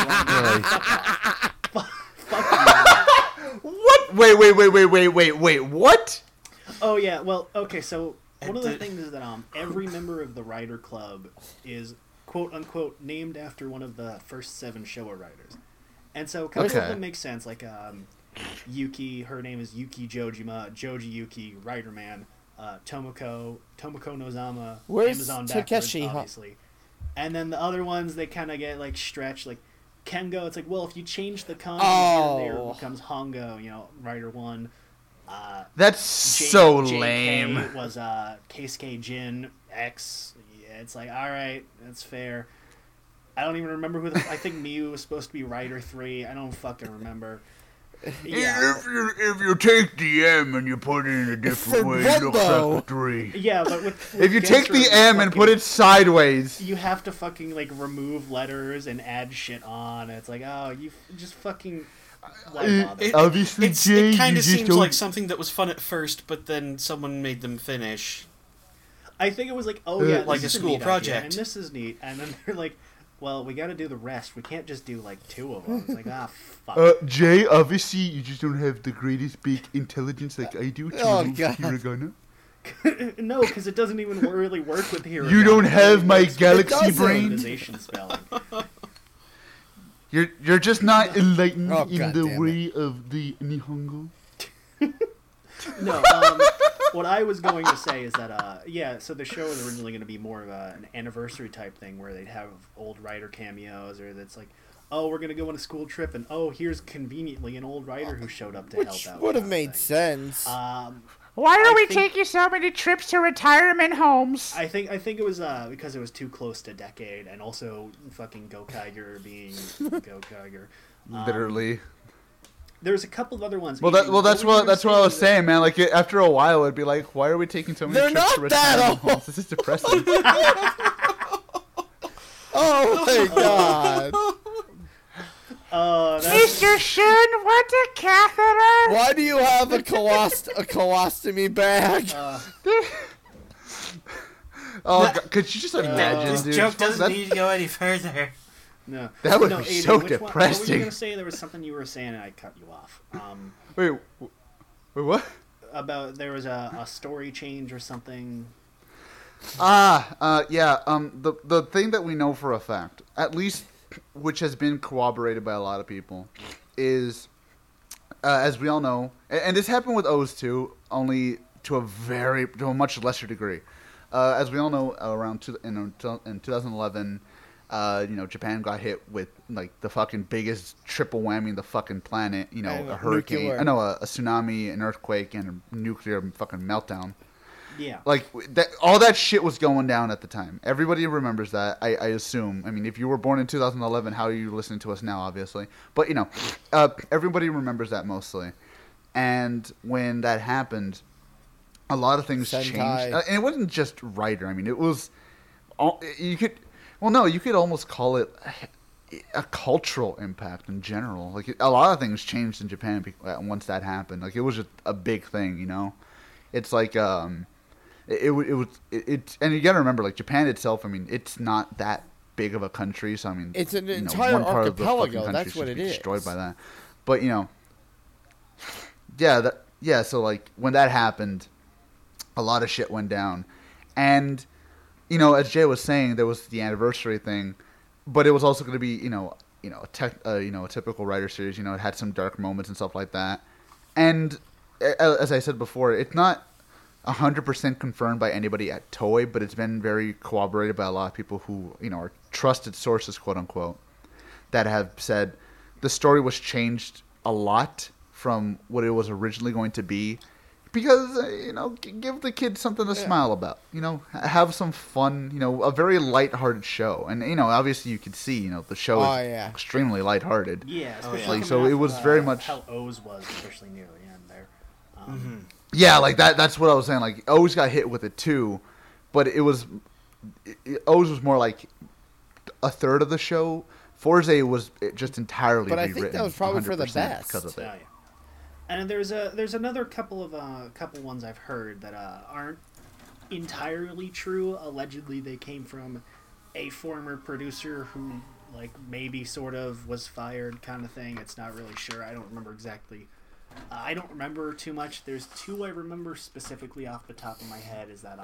you. What? Wait, what? Oh yeah, well, okay, so one of the things is that every member of the Rider Club is quote unquote named after one of the first 7 Showa riders. And so a couple Okay. of them make sense, like Yuki, her name is Yuki Jojima, Joji Yuki, Rider Man, Tomoko Nozama, Where's Amazon Takeshi, backwards, huh? obviously. And then the other ones, they kind of get like stretched, like Kengo, it's like, well, if you change the kanji here and there, it becomes Hongo, Rider 1. That's so lame. JK was Keisuke Jin X. Yeah, it's like, all right, that's fair. I don't even remember who. I think Miu was supposed to be Rider 3. I don't fucking remember. Yeah, If you take the M and you put it in a different For way, what, it looks though? like a 3. yeah, but with If you take Genshin, the it's M and fucking- put it sideways, you have to fucking like remove letters and add shit on. It's like, oh, you just fucking. Why bother? obviously Jay, It kind you of just seems don't- like something that was fun at first, but then someone made them finish. I think it was like, oh yeah, Like this a is school neat idea, project. and this is neat, and then they're like, well, we got to do the rest. We can't just do like 2 of them. It's like, ah, fuck. Jay, obviously you just don't have the greatest big intelligence like I do to Oh, remove God. hiragana. No, because it doesn't even really work with Hiragana. You don't It have only my works with galaxy brain. organization spelling. You're just not enlightened Oh, in God the damn way of the Nihongo. No, what I was going to say is that, yeah, so the show was originally going to be more of an anniversary type thing where they'd have old writer cameos, or that's like, oh, we're going to go on a school trip, and oh, here's conveniently an old writer who showed up to Which help out. would have kind of made thing. sense. Why are I we think- taking so many trips to retirement homes? I think it was because it was too close to Decade, and also fucking Gokaiger being Gokaiger. Literally. There's a couple of other ones. Well, Adrian, that's were you what I was gonna say? saying, man. Like after a while, it'd be like, why are we taking so many They're trips to not that retirement old. homes? This is depressing. Oh my god. That's, Mr. Shun, what's a catheter? Why do you have a colostomy bag? Oh, God, could you just imagine, This dude? joke doesn't That- need to go any further. no. That would no, be Adrian, so which one- What were depressing. you gonna say? There was something you were saying, and I cut you off. Wait, what? About there was a story change or something. Yeah. The thing that we know for a fact, at least, which has been corroborated by a lot of people, is, as we all know, and this happened with O's too, only to a much lesser degree. As we all know, in 2011, Japan got hit with like the fucking biggest triple whammy in the fucking planet. And A hurricane, nuclear. a tsunami, an earthquake, and a nuclear fucking meltdown. Yeah. Like all that shit was going down at the time. Everybody remembers that. I assume. I mean, if you were born in 2011, how are you listening to us now? Obviously, but everybody remembers that mostly. And when that happened, a lot of things Sentai. changed. And it wasn't just Rider. I mean, it was. You could almost call it a cultural impact in general. Like a lot of things changed in Japan once that happened. Like it was just a big thing. It's like and you gotta remember, like, Japan itself, I mean, it's not that big of a country, so I mean, It's an you know, entire one part of the fucking archipelago, country that's should what it be is. destroyed by that. But, you know, so, like, when that happened, a lot of shit went down. And, you know, as Jay was saying, there was the anniversary thing, but it was also going to be, a typical writer series. You know, it had some dark moments and stuff like that. And as I said before, it's not 100% confirmed by anybody at Toei, but it's been very corroborated by a lot of people who, you know, are trusted sources, quote unquote, that have said the story was changed a lot from what it was originally going to be. Because, you know, give the kids something to smile about. You know, have some fun, you know, a very lighthearted show. And, you know, obviously you could see, you know, the show is extremely lighthearted. Yeah, especially Like, so it was very much how O's was, especially near the end there. Yeah, like that's what I was saying. Like, O's got hit with it too, but O's was more like a third of the show. Forze was just entirely But I rewritten. think that was probably for the 100% best. because of it. Yeah. And there's another couple ones I've heard that aren't entirely true. Allegedly, they came from a former producer who, like, maybe sort of was fired, kind of thing. It's not really sure. I don't remember exactly. I don't remember too much. There's two I remember specifically off the top of my head. Is that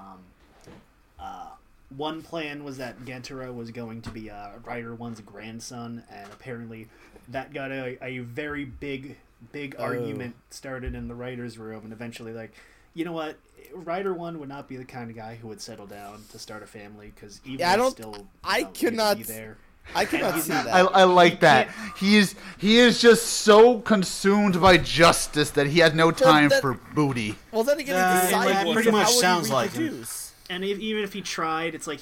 one plan was that Gentaro was going to be Rider One's grandson, and apparently that got a very big argument started in the writer's room, and eventually, like, you know what, Rider One would not be the kind of guy who would settle down to start a family, because Evil still be there. I cannot see that. I like that. He is just so consumed by justice that he has no time for booty. Well, then again, he's a cyborg, pretty so much how would he sounds like him. reproduce? And even if he tried, it's like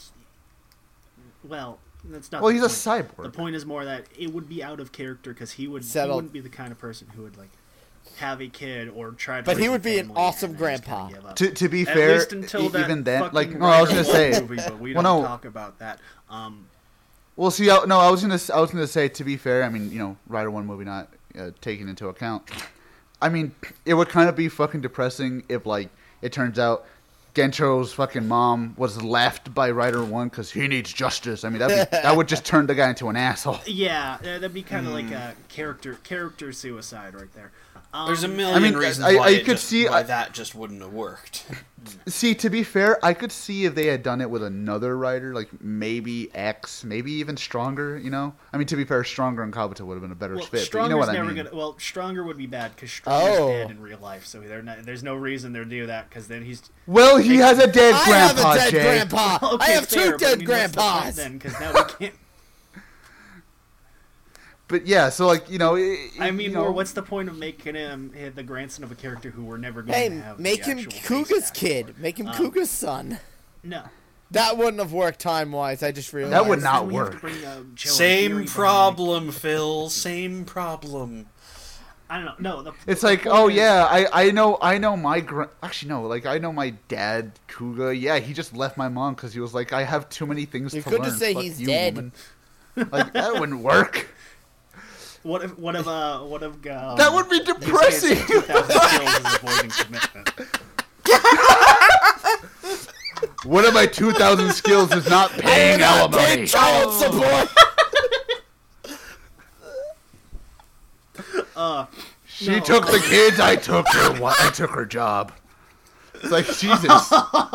well, that's not. Well, the he's a point. cyborg. The point is more that it would be out of character because he Settle. wouldn't be the kind of person who would, like, have a kid or try to. But he raise a would be an family awesome and then just grandpa. kinda give up. To be At fair, least until that even then, like, fucking no, I was gonna Rider say, movie, but we well, don't no. talk about that. Well, see, I was gonna say, to be fair, I mean, you know, Rider One movie not taken into account. I mean, it would kind of be fucking depressing if, like, it turns out Gentro's fucking mom was left by Rider One because he needs justice. I mean, that would just turn the guy into an asshole. Yeah, that'd be kind of like a character suicide right there. There's a million reasons why that just wouldn't have worked. See, to be fair, I could see if they had done it with another writer, like maybe X, maybe even Stronger, you know? I mean, to be fair, Stronger and Kabuto would have been a better fit, but you Stronger's know what I never mean. gonna. Well, Stronger would be bad because Stronger's dead in real life, so there's no reason to do that because then he's. Well, he has a dead I grandpa, have a dead Jay. grandpa. Okay, I have fair, two dead but I mean, what's the point grandpas. then, because now we can't. But yeah, so, like, you know, I mean, you know, or what's the point of making him the grandson of a character who we're never going Hey, to have? make the him actual face Kuga's back? kid. Make him Kuga's son. No. That wouldn't have worked time-wise. I just realized. That would not Then we have to work. bring, Joe and Same Fury problem, Phil. Same problem. back. I don't know. No, It's the like, point oh is- yeah, I know my actually no, like, I know my dad Kuga. Yeah, he just left my mom because he was like, I have too many things You're to good learn. to say Fuck he's you, dead. woman. Like, that wouldn't work. What if That would be depressing. 2,000 skills is avoiding commitment. One of my 2,000 skills is not paying alimony. Child support. She took the kids. I took her job. It's like, Jesus.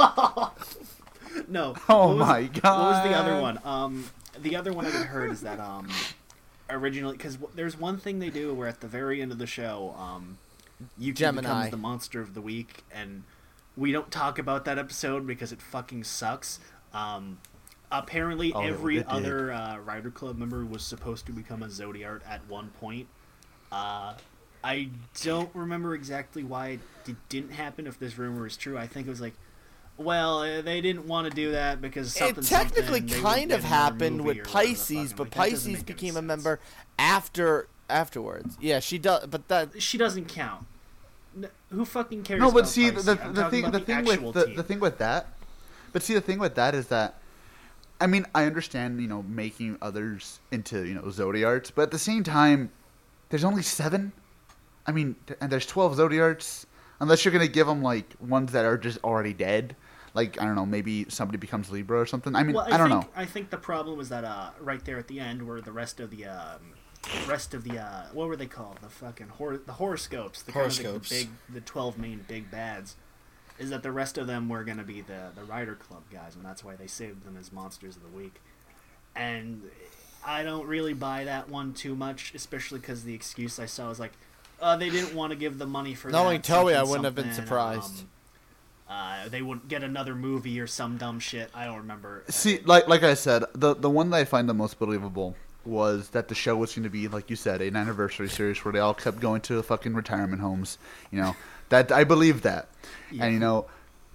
No. Oh what was- my God. What was the other one? The other one I had heard is that originally, because there's one thing they do where at the very end of the show, Yuki Gemini. becomes the monster of the week, and we don't talk about that episode because it fucking sucks. Apparently, Oh, every it did. other Rider Club member was supposed to become a Zodiart at one point. I don't remember exactly why it didn't happen. If this rumor is true, I think it was like, well, they didn't want to do that because something. It technically something, they kind would of get another happened movie with or whatever the Pisces, fuck. but I'm like, that doesn't Pisces make any became a sense. member afterwards. Yeah, she does, but that She doesn't count. Who fucking cares? No, but about see, Pisces? the I'm thing talking about actual team. the thing with that, but see, the thing with that is that, I mean, I understand, you know, making others into, you know, Zodiarts, but at the same time, there's only 7. I mean, and there's 12 Zodiarts. Unless you're gonna give them like ones that are just already dead. Like, I don't know, maybe somebody becomes Libra or something. I mean, Well, I don't know. I think the problem was that right there at the end, where the rest of the what were they called? The fucking the horoscopes. The kind of Horoscopes. the 12 main big bads. Is that the rest of them were gonna be the Rider Club guys, and that's why they saved them as Monsters of the Week. And I don't really buy that one too much, especially because the excuse I saw was like, they didn't want to give the money for Knowing that. Toei, I something, wouldn't have been something, surprised. they would get another movie or some dumb shit. I don't remember. See, like I said, the one that I find the most believable was that the show was going to be, like you said, an anniversary series where they all kept going to the fucking retirement homes. You know, that I believe that, Yeah. and you know,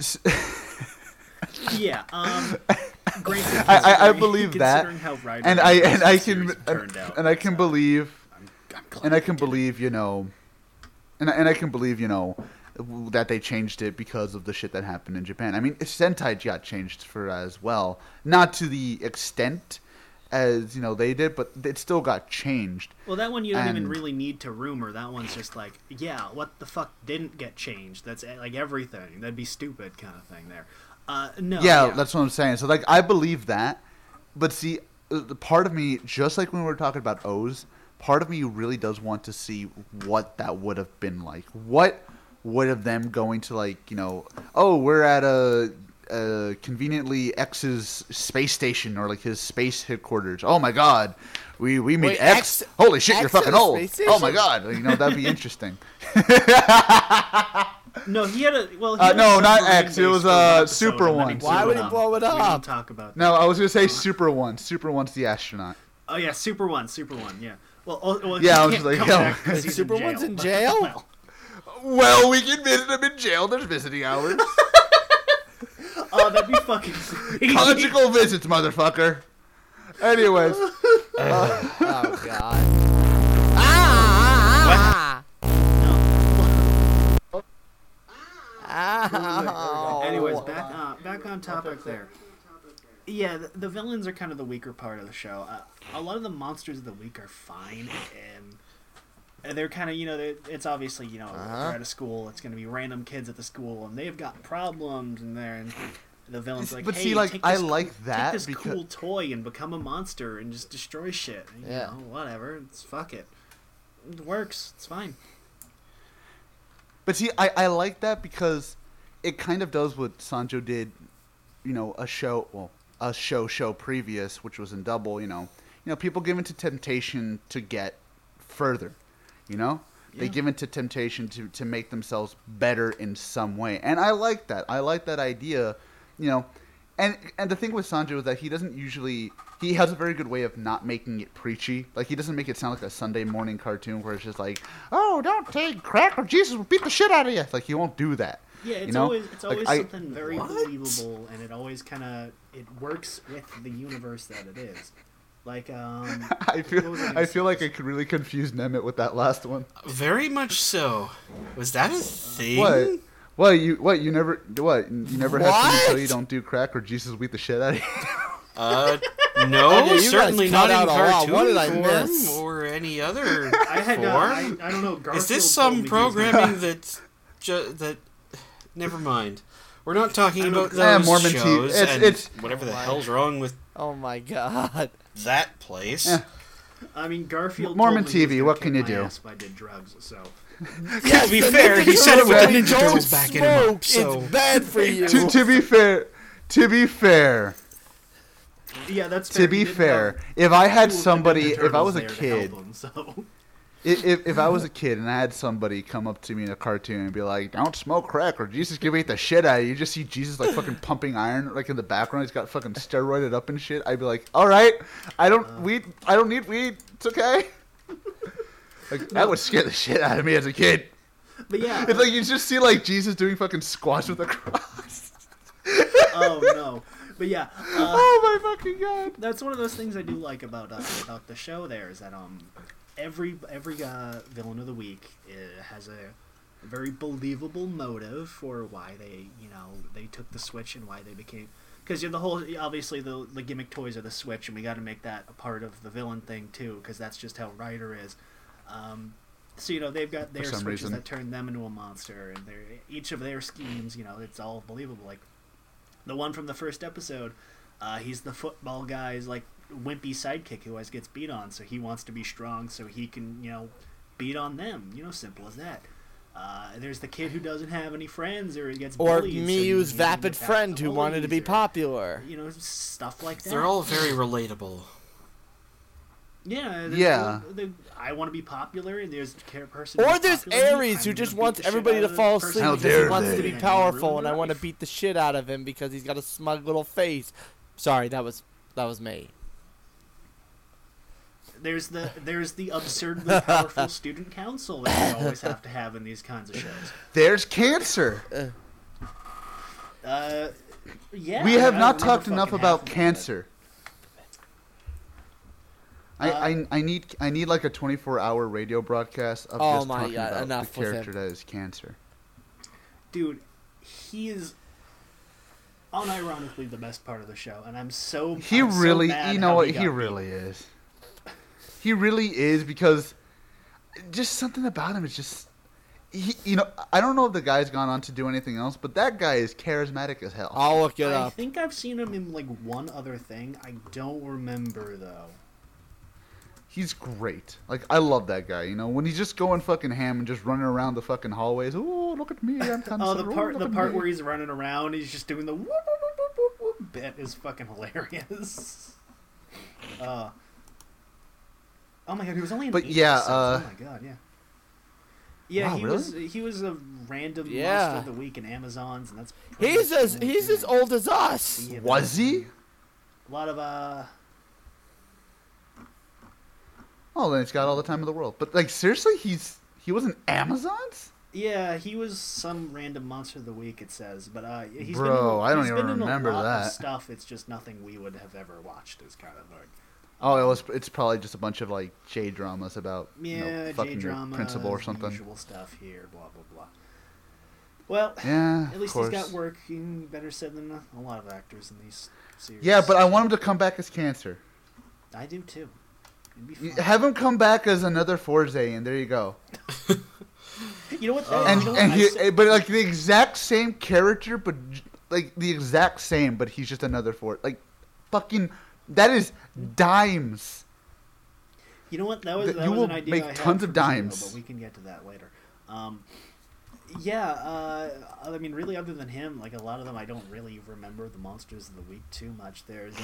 Yeah. Granted, I believe that, considering how Rider and I can series turned out, and I can believe. I'm glad And I they can did it. believe, you know, and I can believe, you know, that they changed it because of the shit that happened in Japan. I mean, Sentai got changed for as well, not to the extent as you know they did, but it still got changed. Well, that one you don't even And- really need to rumor. That one's just like, yeah, what the fuck didn't get changed? That's like everything. That'd be stupid kind of thing there. No. Yeah, that's what I'm saying. So like, I believe that, but see, the part of me, just like when we were talking about O's, part of me really does want to see what that would have been like. What would have them going to, like, you know, oh, we're at a conveniently X's space station, or like his space headquarters. Oh my God, we meet Wait, X. X- Holy shit, X you're at fucking a old. space Oh my station? God, you know, that'd be interesting. No, he had a well. He Uh, had a no, not submarine X, it was, base for one episode, Super and then One. blew Why would it he up. blow it We up? didn't talk about that. No, I was gonna say Super One. Super One's the astronaut. Oh yeah, Super One. Yeah. Well, Yeah, I he was can't like, come yo. back 'cause he's Super in One's in but- jail? well, Well, we can visit him in jail. There's visiting hours. oh, that'd be fucking great. Conjugal visits, motherfucker. Anyways, Oh God. Ah! Ow. Anyways, back on topic there. Yeah, the villains are kind of the weaker part of the show. A lot of the monsters of the week are fine, and they're kind of, you know, it's obviously, you know, they're at a school. It's going to be random kids at the school, and they've got problems, and the villain's like, But hey, see, like, take I this like that take this because- cool toy and become a monster and just destroy shit. You Yeah. know, whatever. Fuck it. It works. It's fine. but see, I like that because it kind of does what Sanjo did. You know, a show previous, which was in Double. You know, people give into temptation to get further. You know, they Yeah. give into temptation to make themselves better in some way, and I like that. I like that idea. You know, and the thing with Sanjo is that he doesn't usually. He has a very good way of not making it preachy. Like, he doesn't make it sound like a Sunday morning cartoon where it's just like, oh, don't take crack or Jesus will beat the shit out of you. Like, he won't do that. Yeah, it's you know? always Like, something very believable, and it always kind of it works with the universe that it is. Like I what was I gonna feel say? like I could really confuse Nemeth with that last one. Very much so. Was that a thing? What? You never had What? someone tell you don't do crack or Jesus will beat the shit out of you? No, Okay, you guys certainly cut not in out a lot. cartoon What did I form miss? or any other I had form. I don't know. Garfield Is this told me some he was programming that? Never mind. We're not talking I know- about Yeah, those Mormon shows It's- and it's- whatever the hell's wrong with Oh my God. that place. Yeah. I mean, Garfield. Mormon told me he was TV, gonna what kick can you my do? ass if I did drugs, so. To be fair, he said it with the Ninja Turtles backing him Smoke. up. So It's bad for you. to be fair, Yeah, that's fair. to be He did fair, have if I had cool Ninja somebody, if I Turtles was a there to kid, help him, so. if I was a kid and I had somebody come up to me in a cartoon and be like, "Don't smoke crack or Jesus can beat the shit out of you," you just see Jesus like fucking pumping iron like in the background. He's got fucking steroided up and shit. I'd be like, "All right, I don't need weed. It's okay." Like that would scare the shit out of me as a kid. But yeah. It's like you just see like Jesus doing fucking squats with a cross. Oh no. But yeah. Oh my fucking god. That's one of those things I do like about the show. There is that every villain of the week has a very believable motive for why they took the Switch and why they became, because the whole, obviously the gimmick toys are the Switch, and we got to make that a part of the villain thing too, because that's just how Ryder is. So they've got their some switches reason. that turn them into a monster, and each of their schemes, it's all believable. Like the one from the first episode, he's the football guy's like wimpy sidekick who always gets beat on, so he wants to be strong so he can beat on them. Simple as that. There's the kid who doesn't have any friends or gets Or bullied. Miyu's so he can vapid get back friend to who wanted to be bullies, or, popular. stuff like that. They're all very relatable. Yeah. Yeah. I want to be popular, and there's a person. Or who's there's popular, and Ares I'm who gonna just beat wants the shit everybody out to of the fall person asleep How because dare he wants they. to be and powerful, ruin and I their want to life. beat the shit out of him because he's got a smug little face. Sorry, that was me. There's the absurdly powerful student council that you always have to have in these kinds of shows. There's cancer. Yeah. We have I not remember talked enough fucking about half of it, cancer. I need like a 24-hour radio broadcast of Oh just my talking God, about enough the with character him. that is cancer. Dude, he is unironically the best part of the show, and I'm so mad You know how what? he He got really beat. is. He really is, because just something about him is just. I don't know if the guy's gone on to do anything else, but that guy is charismatic as hell. I'll look it I up. think I've seen him in like one other thing. I don't remember though. He's great. Like, I love that guy. When he's just going fucking ham and just running around the fucking hallways. Ooh, look at me! I'm kind Oh, of. the part where he's running around, he's just doing the whoop, whoop, whoop, whoop, whoop, whoop bit is fucking hilarious. Oh my god, he was only in But 8 yeah, episodes. Oh my god, yeah. Yeah, Wow, he was a random Yeah. monster of the week in Amazons, and that's He's as old as us. Was he? A lot of Oh, then it's got all the time in the world. But like, seriously, he was in Amazons? yeah, he was some random monster of the week. It says, but he's Bro, been in, I don't he's even been in remember a lot that. Of stuff. It's just nothing we would have ever watched. Is kind of like Oh, it's probably just a bunch of like J dramas about fucking your J-drama, principal or something. Usual stuff here, blah blah blah. Well, Yeah, at least of he's course. got work. Better said than a lot of actors in these series. Yeah, but I want him to come back as cancer. I do too. It'd be fun. Have him come back as another Forze, and there you go. You know what? And you know what? and I he, said- but like the exact same character, but like the exact same, but he's just another Forze. Like, fucking, that is dimes. You know what? That was You will an idea make I had tons of for Zero, dimes. but we can get to that later. I mean, really, other than him, like a lot of them, I don't really remember the monsters of the week too much.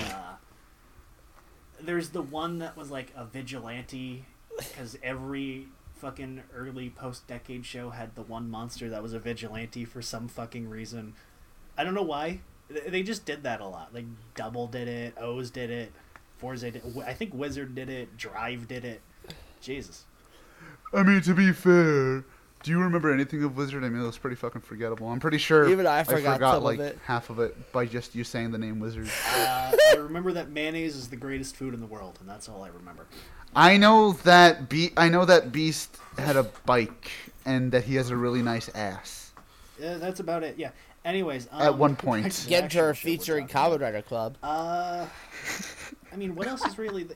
There's the one that was like a vigilante, because every fucking early post-decade show had the one monster that was a vigilante for some fucking reason. I don't know why. They just did that a lot. Like Double did it, O's did it, Forza did it. I think Wizard did it, Drive did it. Jesus. I mean, to be fair, do you remember anything of Wizard? I mean, it was pretty fucking forgettable. I'm pretty sure Even I forgot some of like it. half of it by just you saying the name Wizard. I remember that mayonnaise is the greatest food in the world, and that's all I remember. I know that Beast had a bike and that he has a really nice ass. Yeah, that's about it. Yeah. Anyways, At one point. back to the Get actual her show we're featuring talking Kamen Rider Club. about. I mean, what else is really?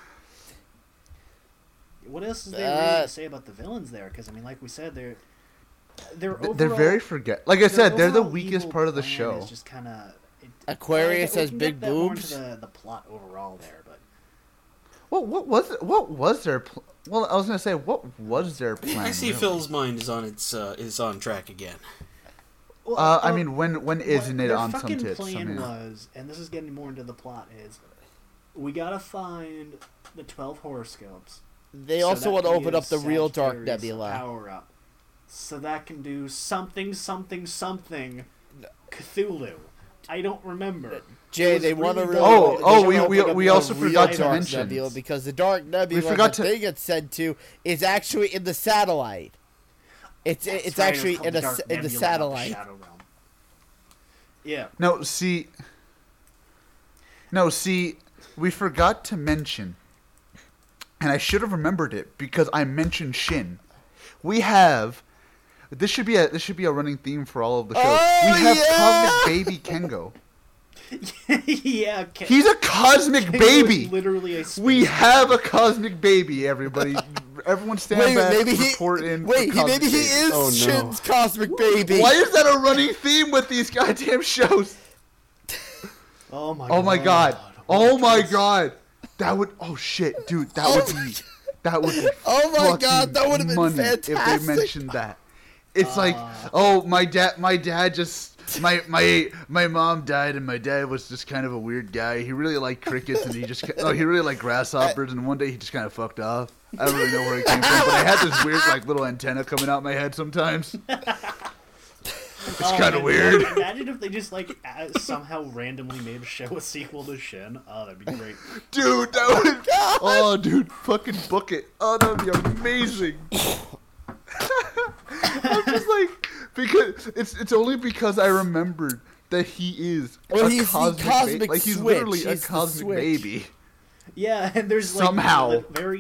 What else is there really to say about the villains there? Because I mean, like we said, they're overall, They're very Like I said, they're the overall weakest evil part of the plan show. is just kind of Aquarius has big boobs. The plot overall there, but What was their? Well, I was gonna say, what was their plan? I see really? Phil's mind is on track again. I mean, when isn't it their on some fucking tits? plan I mean, was, and this is getting more into the plot, is we gotta find the 12 horoscopes. They so also that want to can open give up the real Dark Sagittarius a Nebula. Power up, so that can do something Cthulhu. I don't remember. It Jay, was they want to really really. dumb. we also forgot to Dark mention- Nebula, because the Dark Nebula forgot that to- they get sent to is actually in the satellite. It's That's it's right, actually called in the a Dark in the Nebula, not satellite. Shadow Realm. Yeah. No, see, we forgot to mention, and I should have remembered it because I mentioned Shin. We have this should be a running theme for all of the shows. Oh, we have yeah! Cosmic Baby Kengo. Yeah. He's a cosmic Kengo is baby. literally a space We have a cosmic baby, everybody. Everyone stand Wait, back. maybe report in. for Wait, Cosmic maybe he Baby. is Oh, no. Shin's Cosmic Baby. Why is that a running theme with these goddamn shows? Oh my. Oh my god. Oh my twist. god. That would. Oh shit, dude. That would be. That would be. Oh my fucking god, that would have been money fantastic. if they mentioned that. It's like, oh, my dad just. My mom died, and my dad was just kind of a weird guy. He really liked crickets, and he really liked grasshoppers. And one day he just kind of fucked off. I don't really know where it came from, but I had this weird like little antenna coming out my head sometimes. It's kind of weird. Imagine if they just like somehow randomly made a show a sequel to Shin. Oh, that'd be great. Dude, that would. Oh, dude, fucking book it. Oh, that'd be amazing. I'm just like, because it's only because I remembered that he is Well, a he's the cosmic cosmic baby. Like he's switch. literally a He's the cosmic switch. baby. Yeah, and there's like Somehow.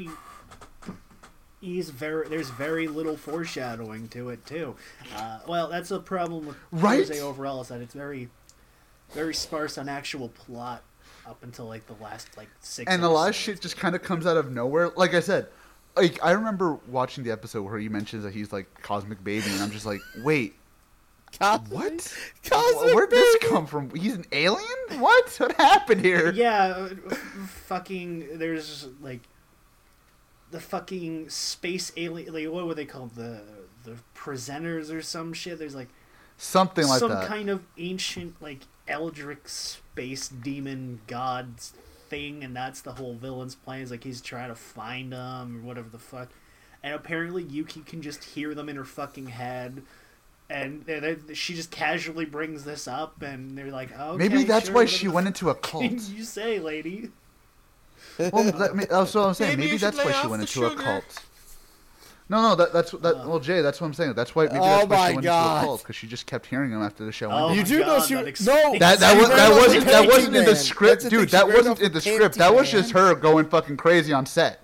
there's very little foreshadowing to it too. Well, that's a problem with Right? Jose overall, is that it's very sparse on actual plot up until like the last like 6. And a lot of episodes. shit just kind of comes out of nowhere. Like I said, like I remember watching the episode where he mentions that he's like cosmic baby, and I'm just like, wait, Cosmic, what? Cosmic Where'd this Baby. come from? He's an alien? What? What happened here? Yeah, fucking. There's like the fucking space alien. Like, what were they called? The presenters or some shit. There's like Something like some that. kind of ancient like eldritch space demon gods thing, and that's the whole villain's plan. Is like he's trying to find them or whatever the fuck. And apparently Yuki can just hear them in her fucking head. And she just casually brings this up, and they're like, "Oh, Maybe that's why she went into a cult. You say, lady." Well, that's what I'm saying. Maybe you that's should why lay she off went the into a sugar. cult. No, well, Jay, that's what I'm saying. That's why maybe Oh that's why my she went God. into a cult, because she just kept hearing them after the show Oh ended. You my do know God, she that no. explains- That she wasn't ran off the that wasn't in painting the man. script, That's the dude. thing, That she ran wasn't off in the the script. painting That was man. just her going fucking crazy on set.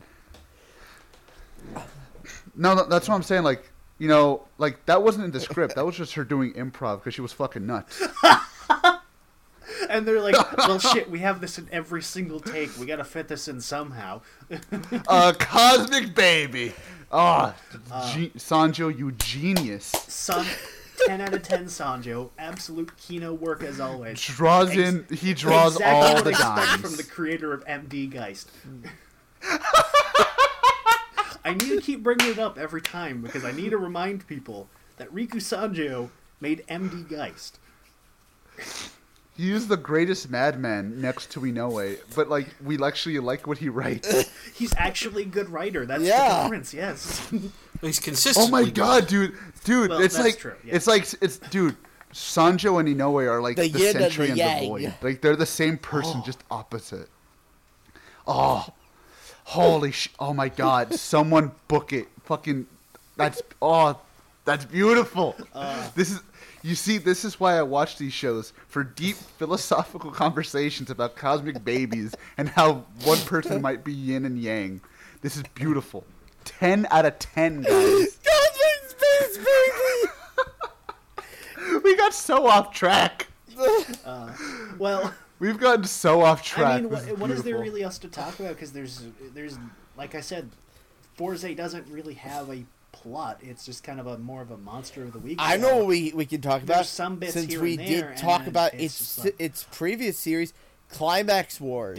No, that's what I'm saying. Like, you know, like that wasn't in the script. That was just her doing improv because she was fucking nuts. And they're like, "Well, shit, we have this in every single take. We gotta fit this in somehow." Cosmic baby. Oh, Sanjo, you genius. Son, 10 out of 10, Sanjo. Absolute kino work as always. He draws Exactly all what the I expect dimes. from the creator of MD Geist. I need to keep bringing it up every time because I need to remind people that Riku Sanjo made MD Geist. He is the greatest madman next to Inoue, but like we actually like what he writes. He's actually a good writer. That's the Yeah. difference. Yes. He's consistent. Oh my god, dude, Well, it's that's like true, yeah. it's dude. Sanjo and Inoue are like The the, yin and Sentry the and yang. the Void. Like they're the same person, just opposite. Oh, holy oh my god! Someone book it. Fucking, that's beautiful. This is why I watch these shows, for deep philosophical conversations about cosmic babies and how one person might be yin and yang. This is beautiful. 10 out of 10, guys. Cosmic Space Baby. We got so off track. Well, We've gotten so off track. I mean, This what is there beautiful. really else to talk about? Because there's like I said, Forza doesn't really have a plot. It's just kind of more of a monster of the week. I know what we can talk about There's some bits since here we and did there, talk and about it's its just like- its previous series, Climax Wars.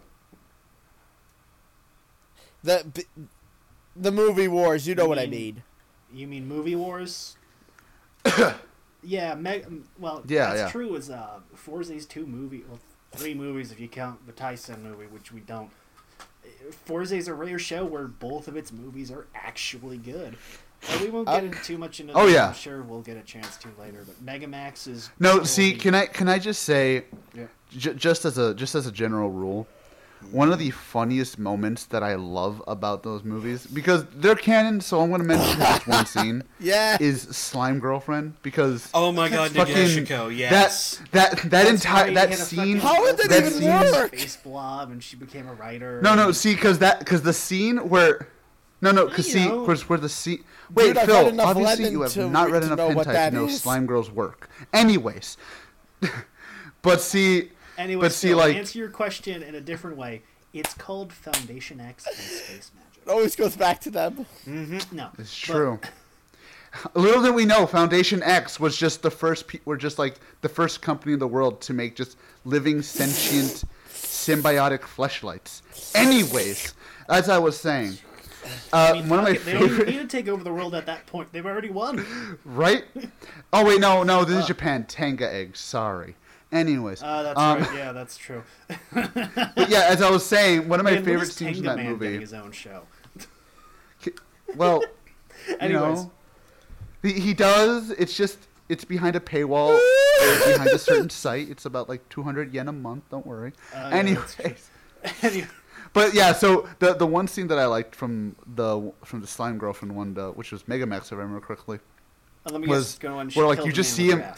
The movie Wars. You know what I mean. You mean Movie Wars? Yeah, well, Yeah, that's yeah. true. Is Forza's 3 movies if you count the Tyson movie, which we don't. Forza's a rare show where both of its movies are actually good. And we won't get into too much into Oh, that. yeah. I'm sure we'll get a chance to later. But Megamax is No, see, totally- can I just say, Yeah. just as a general rule, one of the funniest moments that I love about those movies, because they're canon, so I'm going to mention just one scene, Yeah. is Slime Girlfriend, because Oh my god, fucking Nagashiko, yes. that That's entire why that he had a scene. fucking How would that that even scene- work? Space Blob, and she became a writer. No, see, because the scene where. No, because You see, know. because where the scene. Wait, Dude, I've Phil. read enough Obviously, Lemon you have to- not read to enough know what hentai that to know is. slime girls work. Anyways, but see, Anyway, but see, Phil, like, to answer your question in a different way. It's called Foundation X and Space Magic. It always goes back to them. No, It's true. Little did we know, Foundation X was just the first. Were just like the first company in the world to make just living, sentient, symbiotic fleshlights. Anyways, as I was saying, I mean, one of my they don't even favorite. need to take over the world at that point. They've already won. Right? Oh wait, no, this is Japan. Tanga eggs. Sorry. Anyways, That's right. Yeah, that's true. but yeah, as I was saying, one of my Man, what favorite is scenes in Tenga that Man getting movie. his own show. Well, Anyways. he does. It's just it's behind a paywall, behind a certain site. It's about like 200 yen a month. Don't worry. Yeah, Anyways. that's true. Anyway, But yeah, so the one scene that I liked from the Slime Girlfriend one, which was Megamax, if I remember correctly. let me Was guess. Go on. where, like, you just see him-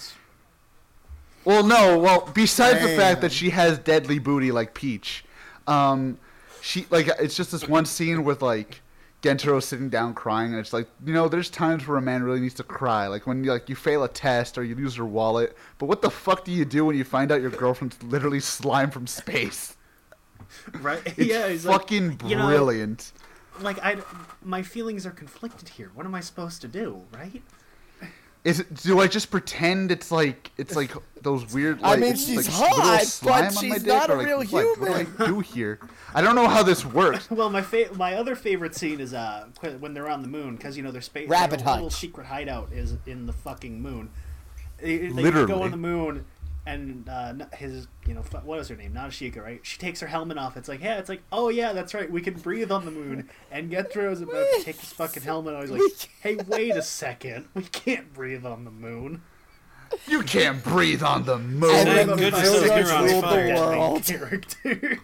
Well, besides the fact that she has deadly booty like Peach, she like it's just this one scene with like Gentaro sitting down crying, and it's like, there's times where a man really needs to cry, like when you fail a test or you lose your wallet. But what the fuck do you do when you find out your girlfriend's literally slime from space? Right? It's Yeah, he's fucking like, brilliant. My feelings are conflicted here. What am I supposed to do? Right? Do I just pretend it's like those weird? I Like, mean, like, she's little hot, slime but on my she's dick, not or, a like, real what do I human. do here? I don't know how this works. Well, my other favorite scene is when they're on the moon, because their space Rabbit their little Hutch. secret hideout is in the fucking moon. They Literally. go on the moon, and his what is her name? Nadeshiko, right? She takes her helmet off. It's like, yeah, oh yeah, that's right. We can breathe on the moon. And Getro's about to take his fucking helmet off. He's like, hey, wait a second, we can't breathe on the moon. You can't breathe on the moon. And Thank then goodness the those Village neurons ruled the fired. world. Character.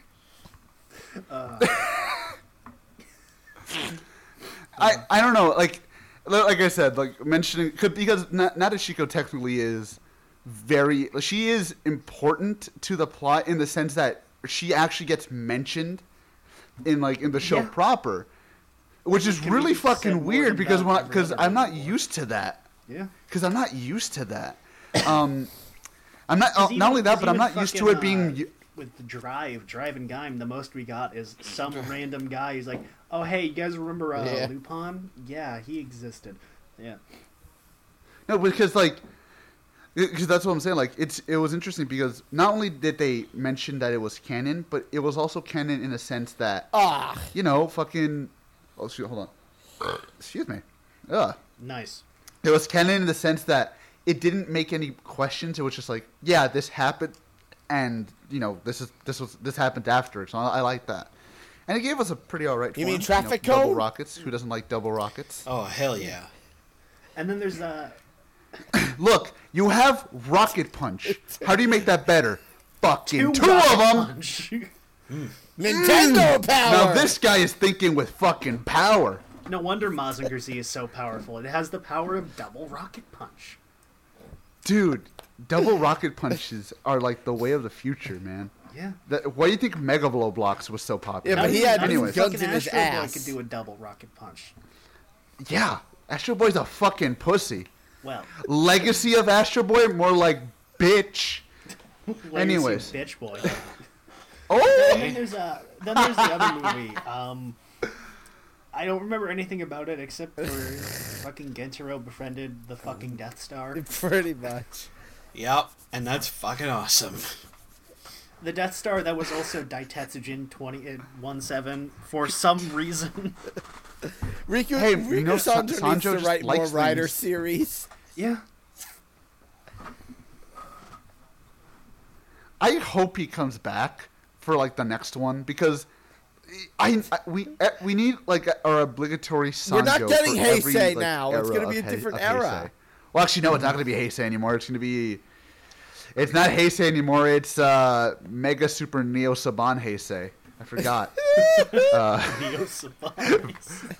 I don't know. Like I said, like mentioning because Nadeshiko technically is she is important to the plot in the sense that she actually gets mentioned in the show Yeah. proper, which is Can really we said fucking more weird because about every other I'm not movie. used to that. Yeah. Because I'm not used to that. I'm not. Because Not only that, but I'm even not used to it being. with the Drive and Gaim, the most we got is some random guy who's like, oh hey, you guys remember Yeah. Lupin? Yeah, he existed. Yeah. No, because that's what I'm saying. Like it was interesting because not only did they mention that it was canon, but it was also canon in a sense that fucking. Oh shoot! Hold on. Excuse me. Ugh. Nice. It was canon in the sense that it didn't make any questions. It was just like, yeah, this happened, and this happened after. So I like that, and it gave us a pretty alright. You mean form, traffic double cone? rockets? Who doesn't like double rockets? Oh, hell yeah. And then there's Look, you have rocket punch. How do you make that better? Fucking two rocket of them. punch. Nintendo power. Now this guy is thinking with fucking power. No wonder Mazinger Z is so powerful. It has the power of double rocket punch. Dude, double rocket punches are like the way of the future, man. Yeah. Why do you think Mega Blow Blocks was so popular? Yeah, but he had Anyways. guns in his Astro Boy ass. could do a double rocket punch. Yeah, Astro Boy's a fucking pussy. Well, Legacy of Astro Boy, more like bitch. Legacy Anyways. bitch boy. Oh! And then there's the other movie. I don't remember anything about it except for fucking Gentaro befriended the fucking Death Star. Pretty much. Yep, and that's fucking awesome. The Death Star that was also Daitetsujin 2017 for some reason. Riku, Hey, Sanjo needs Sanjo to just write more likes Rider things. series. Yeah. I hope he comes back for the next one because we need our obligatory Sanjo. We're not getting for every, Heisei now. It's era gonna be a of different of era. Heisei. Well, actually, no, it's not going to be Heisei anymore. It's going to be. It's not Heisei anymore. It's Mega Super Neo Saban Heisei. I forgot. Neo Saban.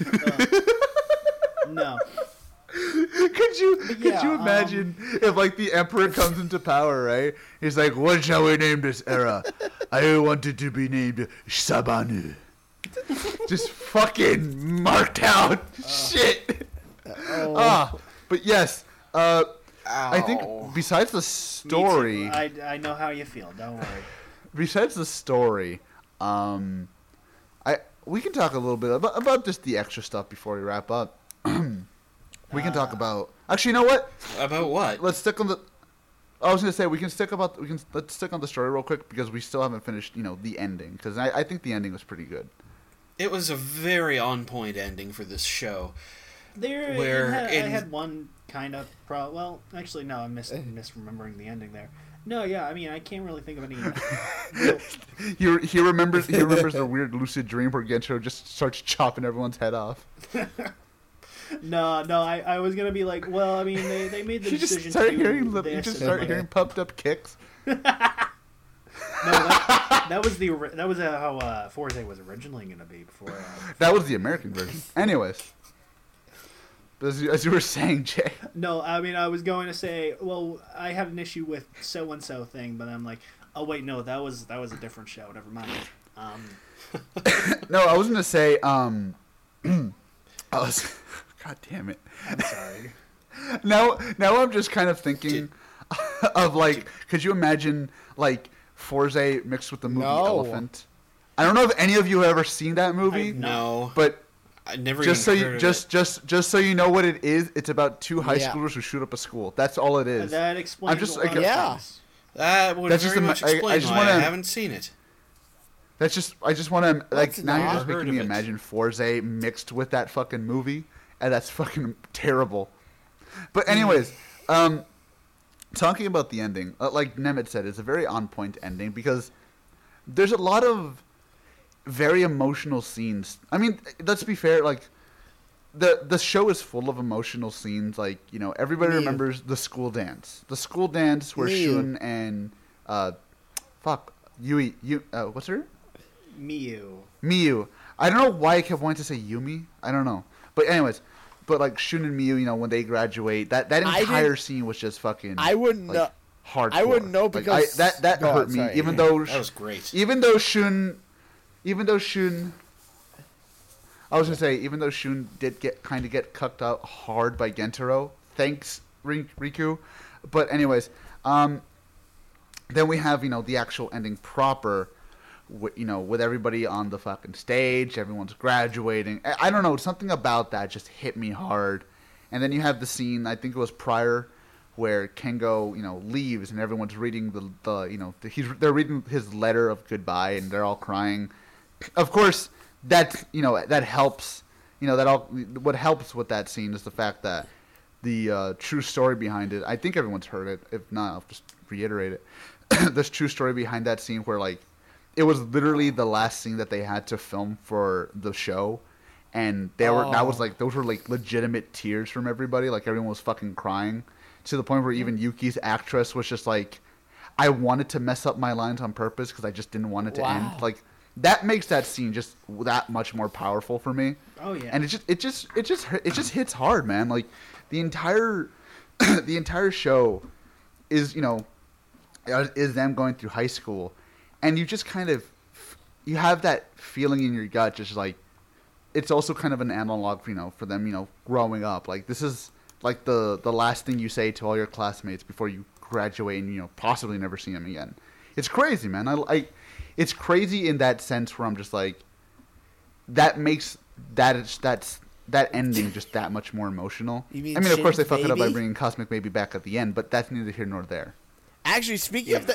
No. Could you imagine if the Emperor comes into power, right? He's like, what shall we name this era? I want it to be named Sabanu. Just fucking marked out shit. But yes, I think besides the story, Me too. I know how you feel. Don't worry. besides the story, We can talk a little bit about just the extra stuff before we wrap up. We can talk about. Actually, you know what? About what? Let's stick on the. I was gonna say let's stick on the story real quick because we still haven't finished, the ending, because I think the ending was pretty good. It was a very on-point ending for this show. I had one kind of well, actually, no, I'm misremembering the ending there. No, yeah, I mean, I can't really think of any. He remembers the weird lucid dream where Gentaro just starts chopping everyone's head off. No, I was gonna be like, well, I mean, they made the decision to do this. You just start hearing pumped up kicks. No, that was how Forza was originally gonna be before. That was the American version. Anyways, as you were saying, Jay. No, I mean, I was going to say, well, I had an issue with so and so thing, but I'm like, oh wait, no, that was a different show. Never mind. No, I was gonna say, God damn it. I'm sorry. Now I'm just kind of thinking of could you imagine Forza mixed with the movie Elephant? I don't know if any of you have ever seen that movie. No, but I never. Just so you know what it is, it's about two high schoolers who shoot up a school. That's all it is. That explains. I'm just a lot of things. That would very much explain why I haven't seen it. I just want to now you're just heard making me of it. imagine Forza mixed with that fucking movie, and that's fucking terrible. But anyways, talking about the ending, like Nemeth said, it's a very on-point ending because there's a lot of very emotional scenes. I mean, let's be fair, the show is full of emotional scenes. Everybody remembers the school dance. The school dance where Shun and Yui, what's her? Miyu. I don't know why I kept wanting to say Yumi. I don't know. But anyways, Shun and Miyu, when they graduate, that entire scene was just fucking. I wouldn't know. Hardcore. I wouldn't know because that hurt me. Sorry. Even though that was great. Even though Shun, I was gonna say, even though Shun did get cucked out hard by Gentaro, thanks Riku. But anyways, then we have the actual ending proper. With everybody on the fucking stage, everyone's graduating. I don't know, something about that just hit me hard. And then you have the scene, I think it was prior, where Kengo, leaves and everyone's reading they're reading his letter of goodbye and they're all crying. Of course, that helps. What helps with that scene is the fact that the true story behind it. I think everyone's heard it. If not, I'll just reiterate it. This true story behind that scene where it was literally the last scene that they had to film for the show, and those were legitimate tears from everybody. Everyone was fucking crying to the point where even Yuki's actress was just I wanted to mess up my lines on purpose because I just didn't want it to end. That makes that scene just that much more powerful for me. Oh yeah. And it just hits hard, man. The entire show is is them going through high school. And you just you have that feeling in your gut, just it's also kind of an analog, for them, growing up. This is the last thing you say to all your classmates before you graduate and, possibly never see them again. It's crazy, man. It's crazy in that sense where I'm just that makes that ending just that much more emotional. You mean of course they Shin's fuck it up by baby? bringing Cosmic Baby back at the end, but that's neither here nor there. Actually, speaking of the.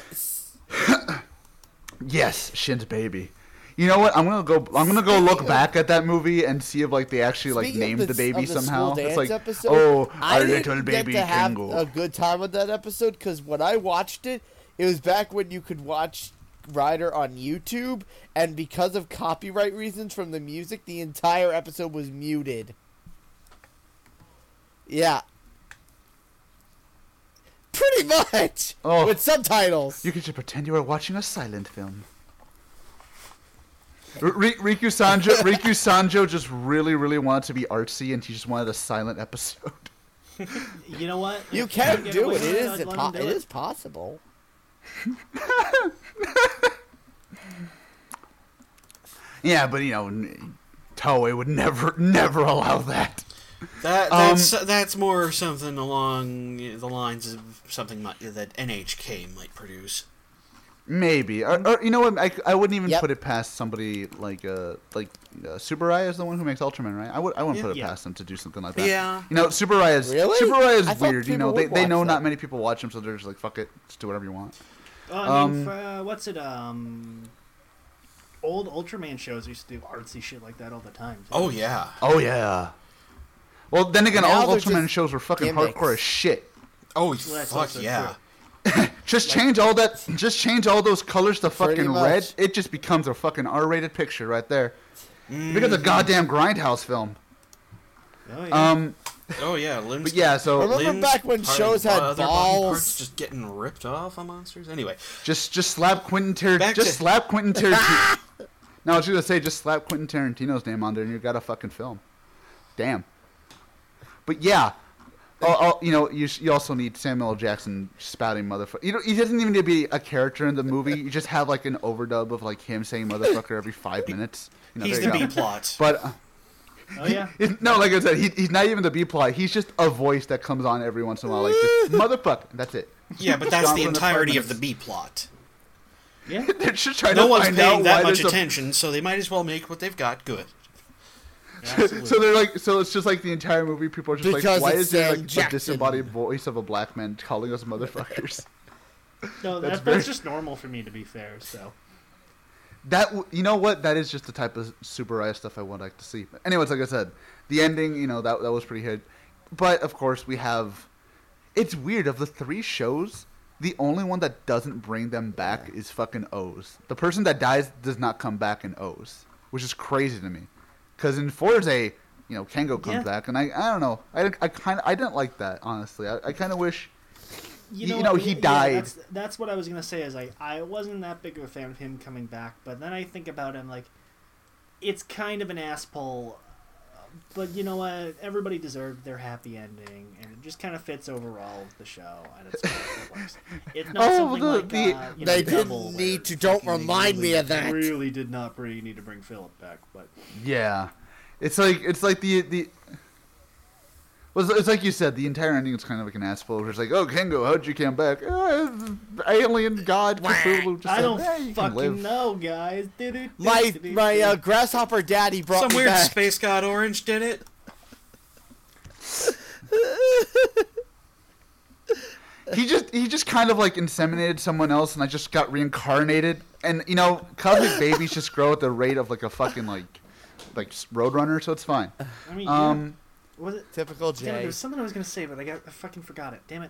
Yes, Shin's baby. You know what? I'm gonna go look back at that movie and see if they actually Speaking named of the baby of the somehow. school It's dance episode, oh, I our didn't little baby get to have Kengo. a good time with that episode because when I watched it, it was back when you could watch Rider on YouTube, and because of copyright reasons from the music, the entire episode was muted. Yeah. Pretty much! Oh. With subtitles! You could just pretend you were watching a silent film. Riku Sanjo just really, really wanted to be artsy, and he just wanted a silent episode. You know what? You If can get do away it. with It I'd is, let him do it is possible. Yeah, but Toei would never allow that. That's more something along the lines of something that NHK might produce. Maybe, or you know what? I wouldn't even Yep. put it past somebody like Subaraya is the one who makes Ultraman, right? I wouldn't put it Yeah. past them to do something like that. Yeah. You know, Subaraya is Really? Subaraya is I thought weird. You people know, would they know watch not that. many people watch him, so they're just like, fuck it, just do whatever you want. I mean, what's it? Old Ultraman shows used to do artsy shit like that all the time. Oh yeah. Oh yeah. Well, then again, Now all they're Ultraman just shows were fucking gimmicks. hardcore as shit. Oh that's fuck also yeah. Just change all that. Just change all those colors to Pretty fucking much. red. It just becomes a fucking R-rated picture right there. Because a goddamn Grindhouse film. Oh, yeah. Oh yeah. Limbs, But yeah, so Remember back when shows had other body balls? parts just getting ripped off on monsters. Anyway, just slap Quentin Back Just to- slap Quentin Tarantino. No, I was gonna say just slap Quentin Tarantino's name on there, and you got a fucking film. Damn. But yeah, you know, you also need Samuel L. Jackson spouting motherfucker. You know, he doesn't even need to be a character in the movie. You just have like an overdub of like him saying motherfucker every 5 minutes. You know, he's there the you B go. plot. But Oh yeah. no, like I said, he's not even the B plot. He's just a voice that comes on every once in a while, like just motherfucker. That's it. Yeah, but that's Gone the from the 5 entirety of the minutes. B plot. Yeah. They're just trying No to one's find paying out that why much there's a attention, so they might as well make what they've got good. So they're like, so it's just like the entire movie. People are just Because like, why it's is there Sam like a Jackson. disembodied voice of a black man calling us motherfuckers? No, That's that's very- just normal for me, to be fair. So. You know what? That is just the type of Super Eye stuff I would like to see. But anyways, like I said, the ending, you know, that was pretty good. But of course, we have. It's weird. Of the 3 shows, the only one that doesn't bring them back is fucking O's. The person that dies does not come back in O's, which is crazy to me. Because in Forza, you know, Kengo comes Yeah. back, and I don't know. I didn't like that, honestly. I kind of wish. You You know, what? he Yeah, died. That's what I was gonna say. Is I wasn't that big of a fan of him coming back, but then I think about him like, it's kind of an ass pull. But you know what? Everybody deserved their happy ending, and it just kind of fits overall with the show, and it's it works. It's not Oh, something like the- you know, They Double, didn't where need to. Don't fucking they remind me really- of that. Really did not need to bring Philip back, but Yeah, it's like the. Well, it's like you said, the entire ending is kind of like an asshole. Where it's like, oh, Kengo, how'd you come back? Alien god Cthulhu just I said, don't "Hey, you can live." fucking know, guys. My grasshopper daddy brought Some me weird back. space god orange did it. He just kind of like inseminated someone else, and I just got reincarnated. And you know, cosmic babies just grow at the rate of like a fucking like Roadrunner, so it's fine. I mean, was it? Typical Damn it, there Jay. was something I was gonna say, but I fucking forgot it. Damn it.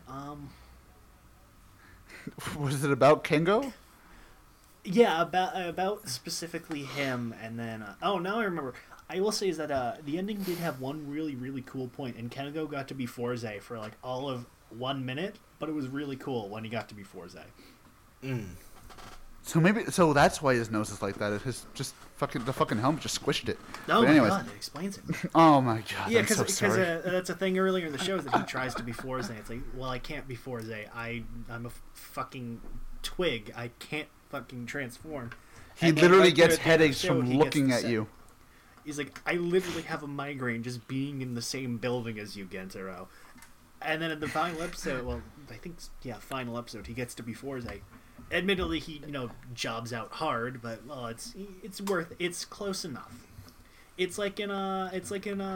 Was it about Kengo? Yeah, about specifically him, and then oh, now I remember. I will say is that the ending did have one really cool point, and Kengo got to be Forza for like all of 1 minute, but it was really cool when he got to be Forza. So that's why his nose is like that. His just the fucking helmet just squished it. Oh But my anyways, god, it explains it. oh my god, Yeah, I'm so because sorry. that's a thing earlier in the show is that he tries to be Forza. It's like, well, I can't be Forza. I'm a fucking twig. I can't fucking transform. He And then literally right there gets at the end of the headaches show, from he gets looking to at say- you. He's like, I literally have a migraine just being in the same building as you, Gentaro. And then in the final episode, well, I think, final episode, he gets to be Forza. Admittedly, he, jobs out hard, but, well, it's close enough. It's like in, I was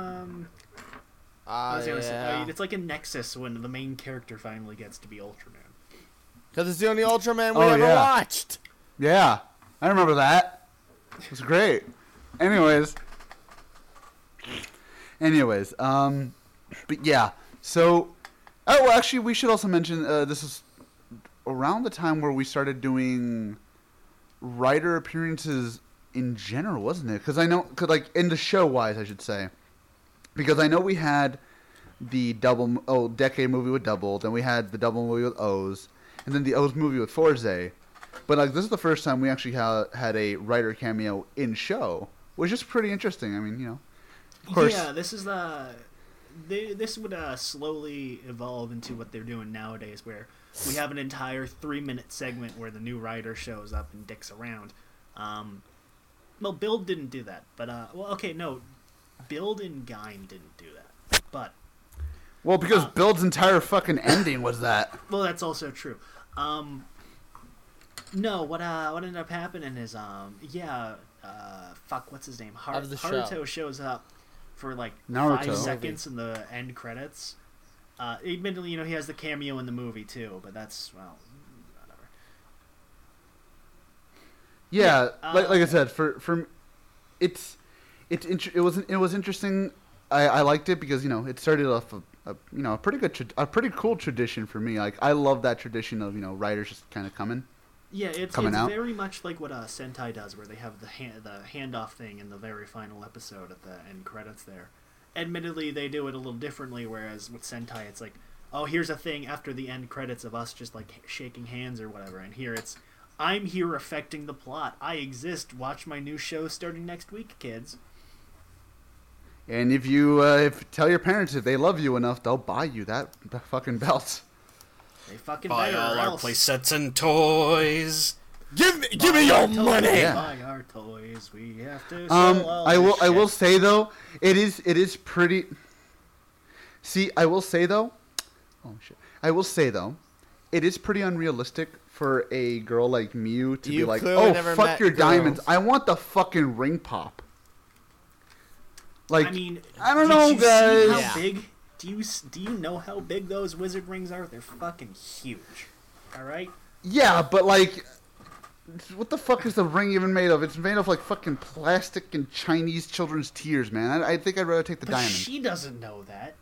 gonna say, it's like in Nexus when the main character finally gets to be Ultraman. Because it's the only Ultraman we Oh, ever yeah. watched. Yeah, I remember that. It was great. Anyways, but yeah. So, oh, well, actually, we should also mention this is around the time where we started doing writer appearances in general, wasn't it? Because I know, like in the show wise, I should say, because I know we had the Decade movie with Double, then we had the Double movie with O's, and then the O's movie with Forza. But like this is the first time we actually had a writer cameo in show, which is pretty interesting. I mean, of course. Yeah, this is this would slowly evolve into what they're doing nowadays, where we have an entire 3-minute segment where the new writer shows up and dicks around. Well, Build didn't do that, but Build and Gine didn't do that, but Well, because Build's entire fucking ending was that. well, that's also true. No, what ended up happening is fuck, what's his name? Of the show. Haruto shows up for like Naruto. 5 seconds in the end credits. Admittedly, he has the cameo in the movie too, but that's whatever. Yeah, Yeah, like I said, for it was interesting. I liked it because it started off a pretty cool tradition for me. Like I love that tradition of writers just kind of coming. Yeah, it's coming out. very much like what Sentai does, where they have the handoff thing in the very final episode at the end credits there. Admittedly, they do it a little differently, whereas with Sentai, it's like, oh, here's a thing after the end credits of us just like shaking hands or whatever, and here it's, I'm here affecting the plot. I exist. Watch my new show starting next week, kids. And if you tell your parents if they love you enough, they'll buy you that fucking belt. They fucking Buy better, all or our else. play sets and toys. Give me Buy your our toys, money. Yeah. Buy our toys. We have to sell all I this will shit. say though, it is pretty. See, I will say though, it is pretty unrealistic for a girl like Mew to You be like, clearly oh never fuck met your girls. diamonds, I want the fucking ring pop. Like, I mean, I don't did know, you see guys. how Yeah. big? Do you know how big those wizard rings are? They're fucking huge. All right. Yeah, but like, what the fuck is the ring even made of? It's made of like fucking plastic and Chinese children's tears, man. I think I'd rather take the But diamond. she doesn't know that.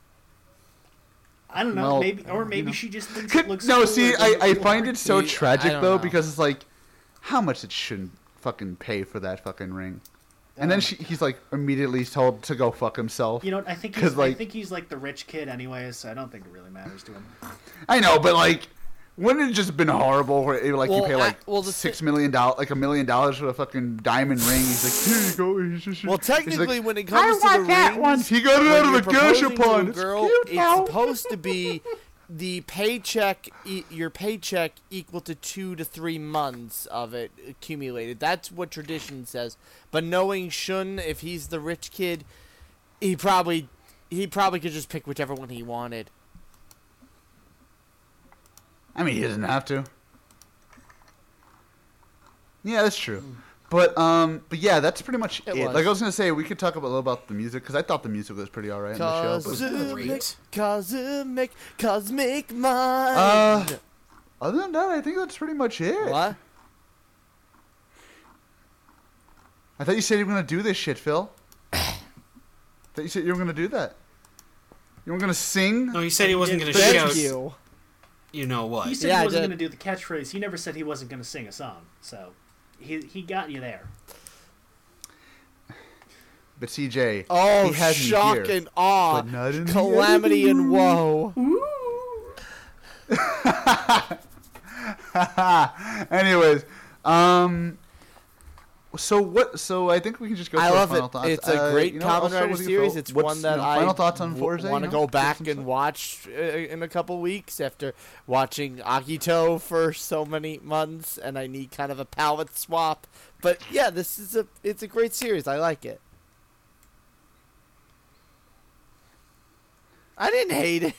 I don't know. Well, Maybe she just thinks it looks. No, cooler see, than I the find it so See, I tragic don't though know. because it's like, how much it shouldn't fucking pay for that fucking ring, and then he's like immediately told to go fuck himself. You know, I think 'Cause, like- he's like the rich kid anyways, so I don't think it really matters to him. I know, but like, wouldn't it just been horrible where like you Well, pay like the $6 million, like $1 million for a fucking diamond ring? He's like, here you go. Well, He's like, technically, when it I comes to the want that rings, one. he got it when out you're of the cash proposing to upon. a It's girl, cute, it's though. supposed to be the paycheck, your paycheck equal to 2 to 3 months of it accumulated. That's what tradition says. But knowing Shun, if he's the rich kid, he probably could just pick whichever one he wanted. I mean, he doesn't have to. Yeah, that's true. But yeah, that's pretty much it. was. Like I was gonna say, we could talk a little about the music because I thought the music was pretty alright in the show. Cosmic mind. But, other than that, I think that's pretty much it. What? I thought you said you were gonna do this shit, Phil. I thought you said you were gonna do that. You were gonna sing. No, he said he wasn't going to Thank shout. you. You know what? He said Yeah, I he wasn't did. going to do the catchphrase. He never said he wasn't going to sing a song. So he got you there. But CJ, Oh, he has me shock here. and awe, But not in the calamity and woe. Anyways, so what? So I think we can just go. I to our love final it. Thoughts. It's a great I'll Kamen start Rider with you, series. Phil. It's What's, one that final thoughts on Forza. want to go back and watch in a couple weeks after watching Akito for so many months, and I need kind of a palette swap. But yeah, it's a great series. I like it. I didn't hate it.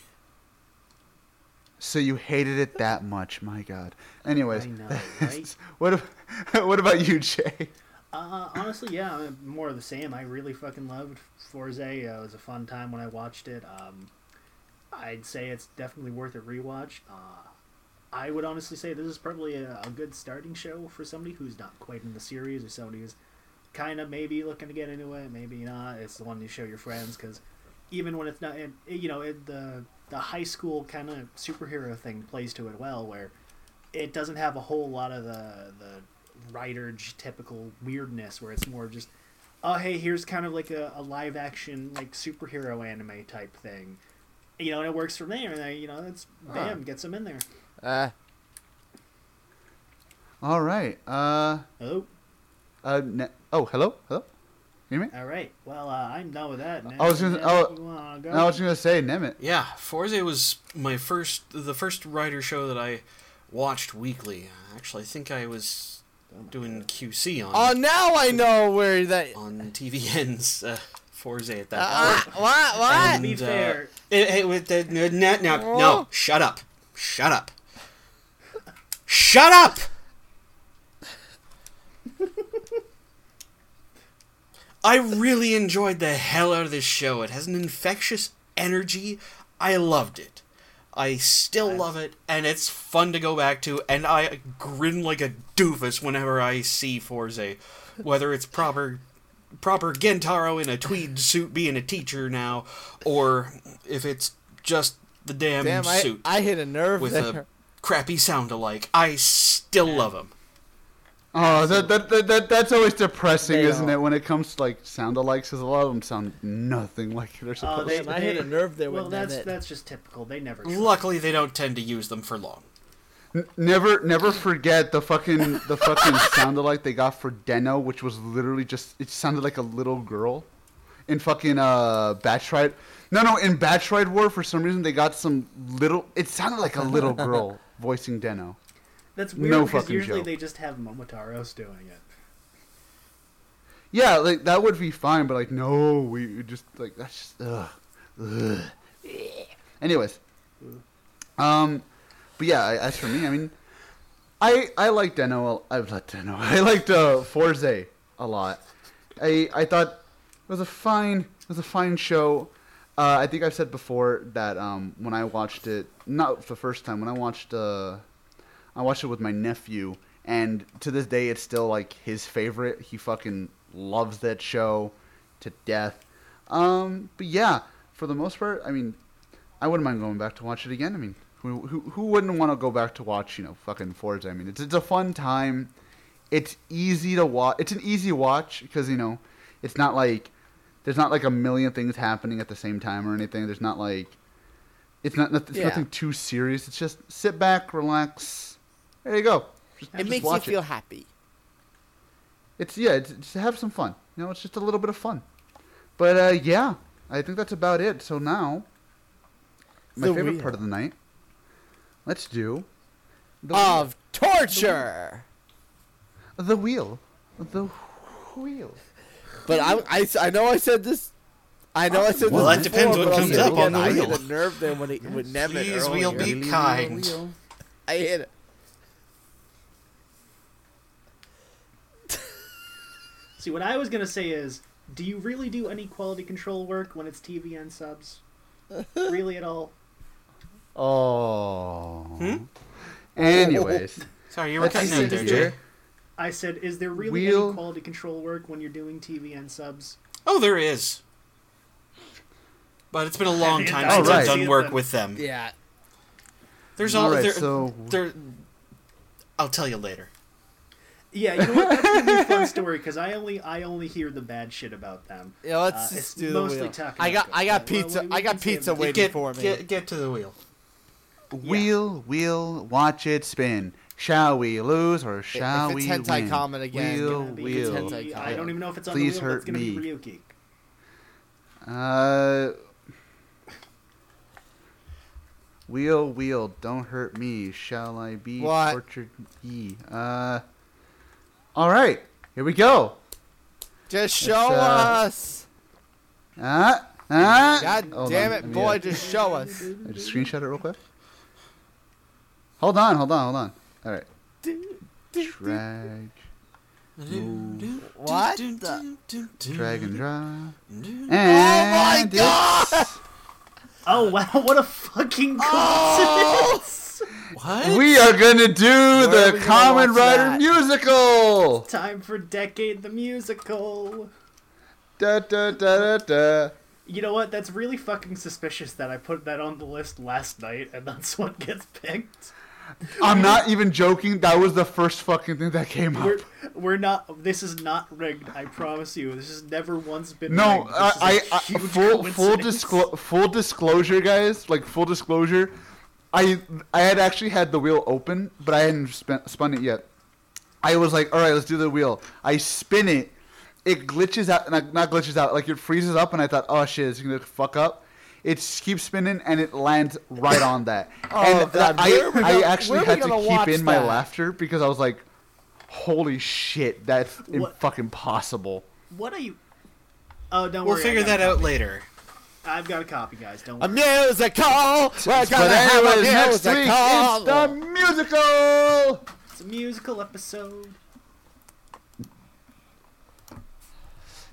So you hated it that much, my God. Anyways, I know, right? what about you, Jay? Honestly, yeah, more of the same. I really fucking loved Forza. It was a fun time when I watched it. I'd say it's definitely worth a rewatch. I would honestly say this is probably a good starting show for somebody who's not quite in the series or somebody who's kind of maybe looking to get into it, maybe not. It's the one you show your friends because even when it's not, the high school kind of superhero thing plays to it well, where it doesn't have a whole lot of the writer typical weirdness, where it's more just, oh hey, here's kind of like a live action like superhero anime type thing, and it works from there, and it's bam, gets them in there. All right. Oh, Hello. You hear me? all right. Well, I'm done with that. I was gonna- Now, you wanna go? I was gonna say Nemeth. Yeah, Forza was the first writer show that I watched weekly. Actually, I think I was doing QC on Oh, now I know where that. on TVN's Forza at that point. What? To be And, fair, No, shut up. Shut up. I really enjoyed the hell out of this show. It has an infectious energy. I loved it. I still love it, and it's fun to go back to, and I grin like a doofus whenever I see Forze. Whether it's proper Gentaro in a tweed suit being a teacher now, or if it's just the damn suit I hit a nerve with there. a crappy sound-alike. I still love him. Oh, that's always depressing, They isn't are. it? When it comes to like sound-alikes, because a lot of them sound nothing like they're supposed they- to. I hit a nerve there Well, with that's that. that's just typical. They never. try. Luckily, they don't tend to use them for long. Never forget the fucking sound-alike they got for Deno, which was literally just it sounded like a little girl. In fucking Batch Ride. No, in Batch Ride War for some reason they got some little. It sounded like a little girl voicing Deno. That's weird No because fucking usually joke. they just have Momotaros doing it. Yeah, like that would be fine, but like no, we just like that's just ugh. Anyways, but yeah, as for me, I mean, I like Deno. I like Deno. I liked Forze a lot. I thought it was a fine show. I think I've said before that when I watched it, not the first time, when I watched it with my nephew, and to this day it's still like his favorite. He fucking loves that show to death. But yeah, for the most part, I mean, I wouldn't mind going back to watch it again. I mean, who wouldn't want to go back to watch, fucking Forza? I mean, it's a fun time. It's easy to watch. It's an easy watch because, it's not like there's not like a million things happening at the same time or anything. There's not like it's nothing too serious. It's just sit back, relax. There you go. It makes you watch feel happy. It's to have some fun. It's just a little bit of fun. But yeah, I think that's about it. So now, my The favorite wheel part of the night. Let's do of torture. the wheel. The wheel. But I know I said this. I know I said Well, this. that depends before, what but comes I'll say up it on the again. wheel. I hit a nerve there when Nemeth Please, earlier. wheel be kind. I hit it. See, what I was gonna say is, do you really do any quality control work when it's TVN subs? Really at all? Oh. Anyways, Sorry, you were Let's cutting see out there, this Jay. here. I said, is there really Wheel- any quality control work when you're doing TVN subs? Oh, there is. But it's been a long Yeah, time that's since right. I've See done it work then. with them. Yeah. There's all all right. there, So there. I'll tell you later. Yeah, you know what? That's gonna be a fun story because I only hear the bad shit about them. Yeah, let's It's just do the mostly wheel. Takanoko. I got Well, pizza. we I got can say pizza that. waiting for me. Get to the wheel. wheel, watch it spin. Shall we lose or shall if it's we hentai win? comment again, Wheel, gonna be wheel. hentai I don't even know if it's on Please the wheel. hurt It's gonna me. be Ryuki. Wheel, don't hurt me. Shall I be What? tortured ye? All right, here we go. Just show Let's, us. God Hold damn on, it, let me, boy! Just show us. I just screenshot it real quick. Hold on. All right. Drag, What? the- drag and drop. Oh And my god! Oh wow! What a fucking Oh! coincidence! What? we are gonna do are the we gonna Kamen watch Rider that? musical. Time for Decade the musical. Da da da da da. You know what? That's really fucking suspicious that I put that on the list last night and that's what gets picked. I'm not even joking. That was the first fucking thing that came up. We're not. This is not rigged. I promise you. This has never once been. No, rigged. This is a huge full disclosure, guys. Like full disclosure, I had actually had the wheel open, but I hadn't spun it yet. I was like, all right, let's do the wheel. I spin it. It glitches out, not glitches out. Like it freezes up, and I thought, oh shit, it's gonna fuck up. It keeps spinning, and it lands right on that. Oh, and God, where are we I gonna- actually where are we had to gonna keep watch in my that? laughter because I was like, holy shit, that's What? fucking possible. What are you? Oh, don't We'll worry. figure I got that a out copy. later. I've got a copy, guys. Don't A worry. musical. We're But gonna have a anyways, next week, musical. it's the musical! It's a musical episode.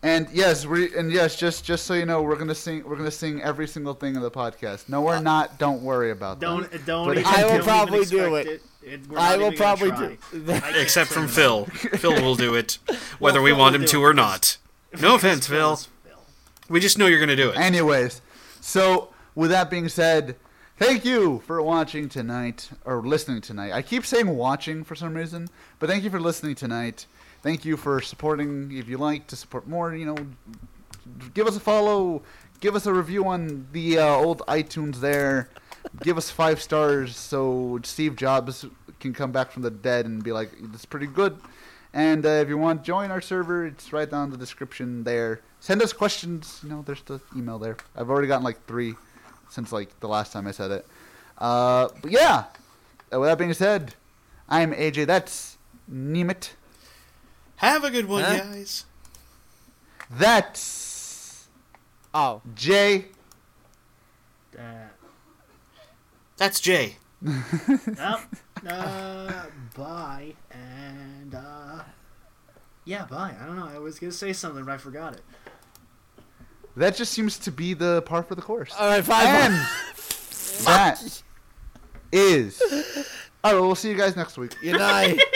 And yes, just so you know, we're gonna sing every single thing in the podcast. No, we're not. Don't worry about that. Don't. But Even, I will don't probably even do expect it. We're not I will even gonna probably try. do. I can't Except from say Phil. no. Phil will do it, whether Well, we Phil want will him do to it or because- not. No offense, Phil. Phil. We just know you're going to do it. Anyways, so with that being said, thank you for watching tonight or listening tonight. I keep saying watching for some reason, but thank you for listening tonight. Thank you for supporting. If you like to support more, give us a follow, give us a review on the old iTunes there. Give us 5 stars so Steve Jobs can come back from the dead and be like, "It's pretty good." And if you want to join our server, it's right down in the description there. Send us questions. There's the email there. I've already gotten like 3 since like the last time I said it. But yeah, with that being said, I'm AJ. That's Nemeth. Have a good one, Huh? guys. That's Jay. That's Jay. Bye. And, yeah, bye. I don't know. I was going to say something, but I forgot it. That just seems to be the par for the course. All right, fine. And that is. All right, we'll see you guys next week. Good night.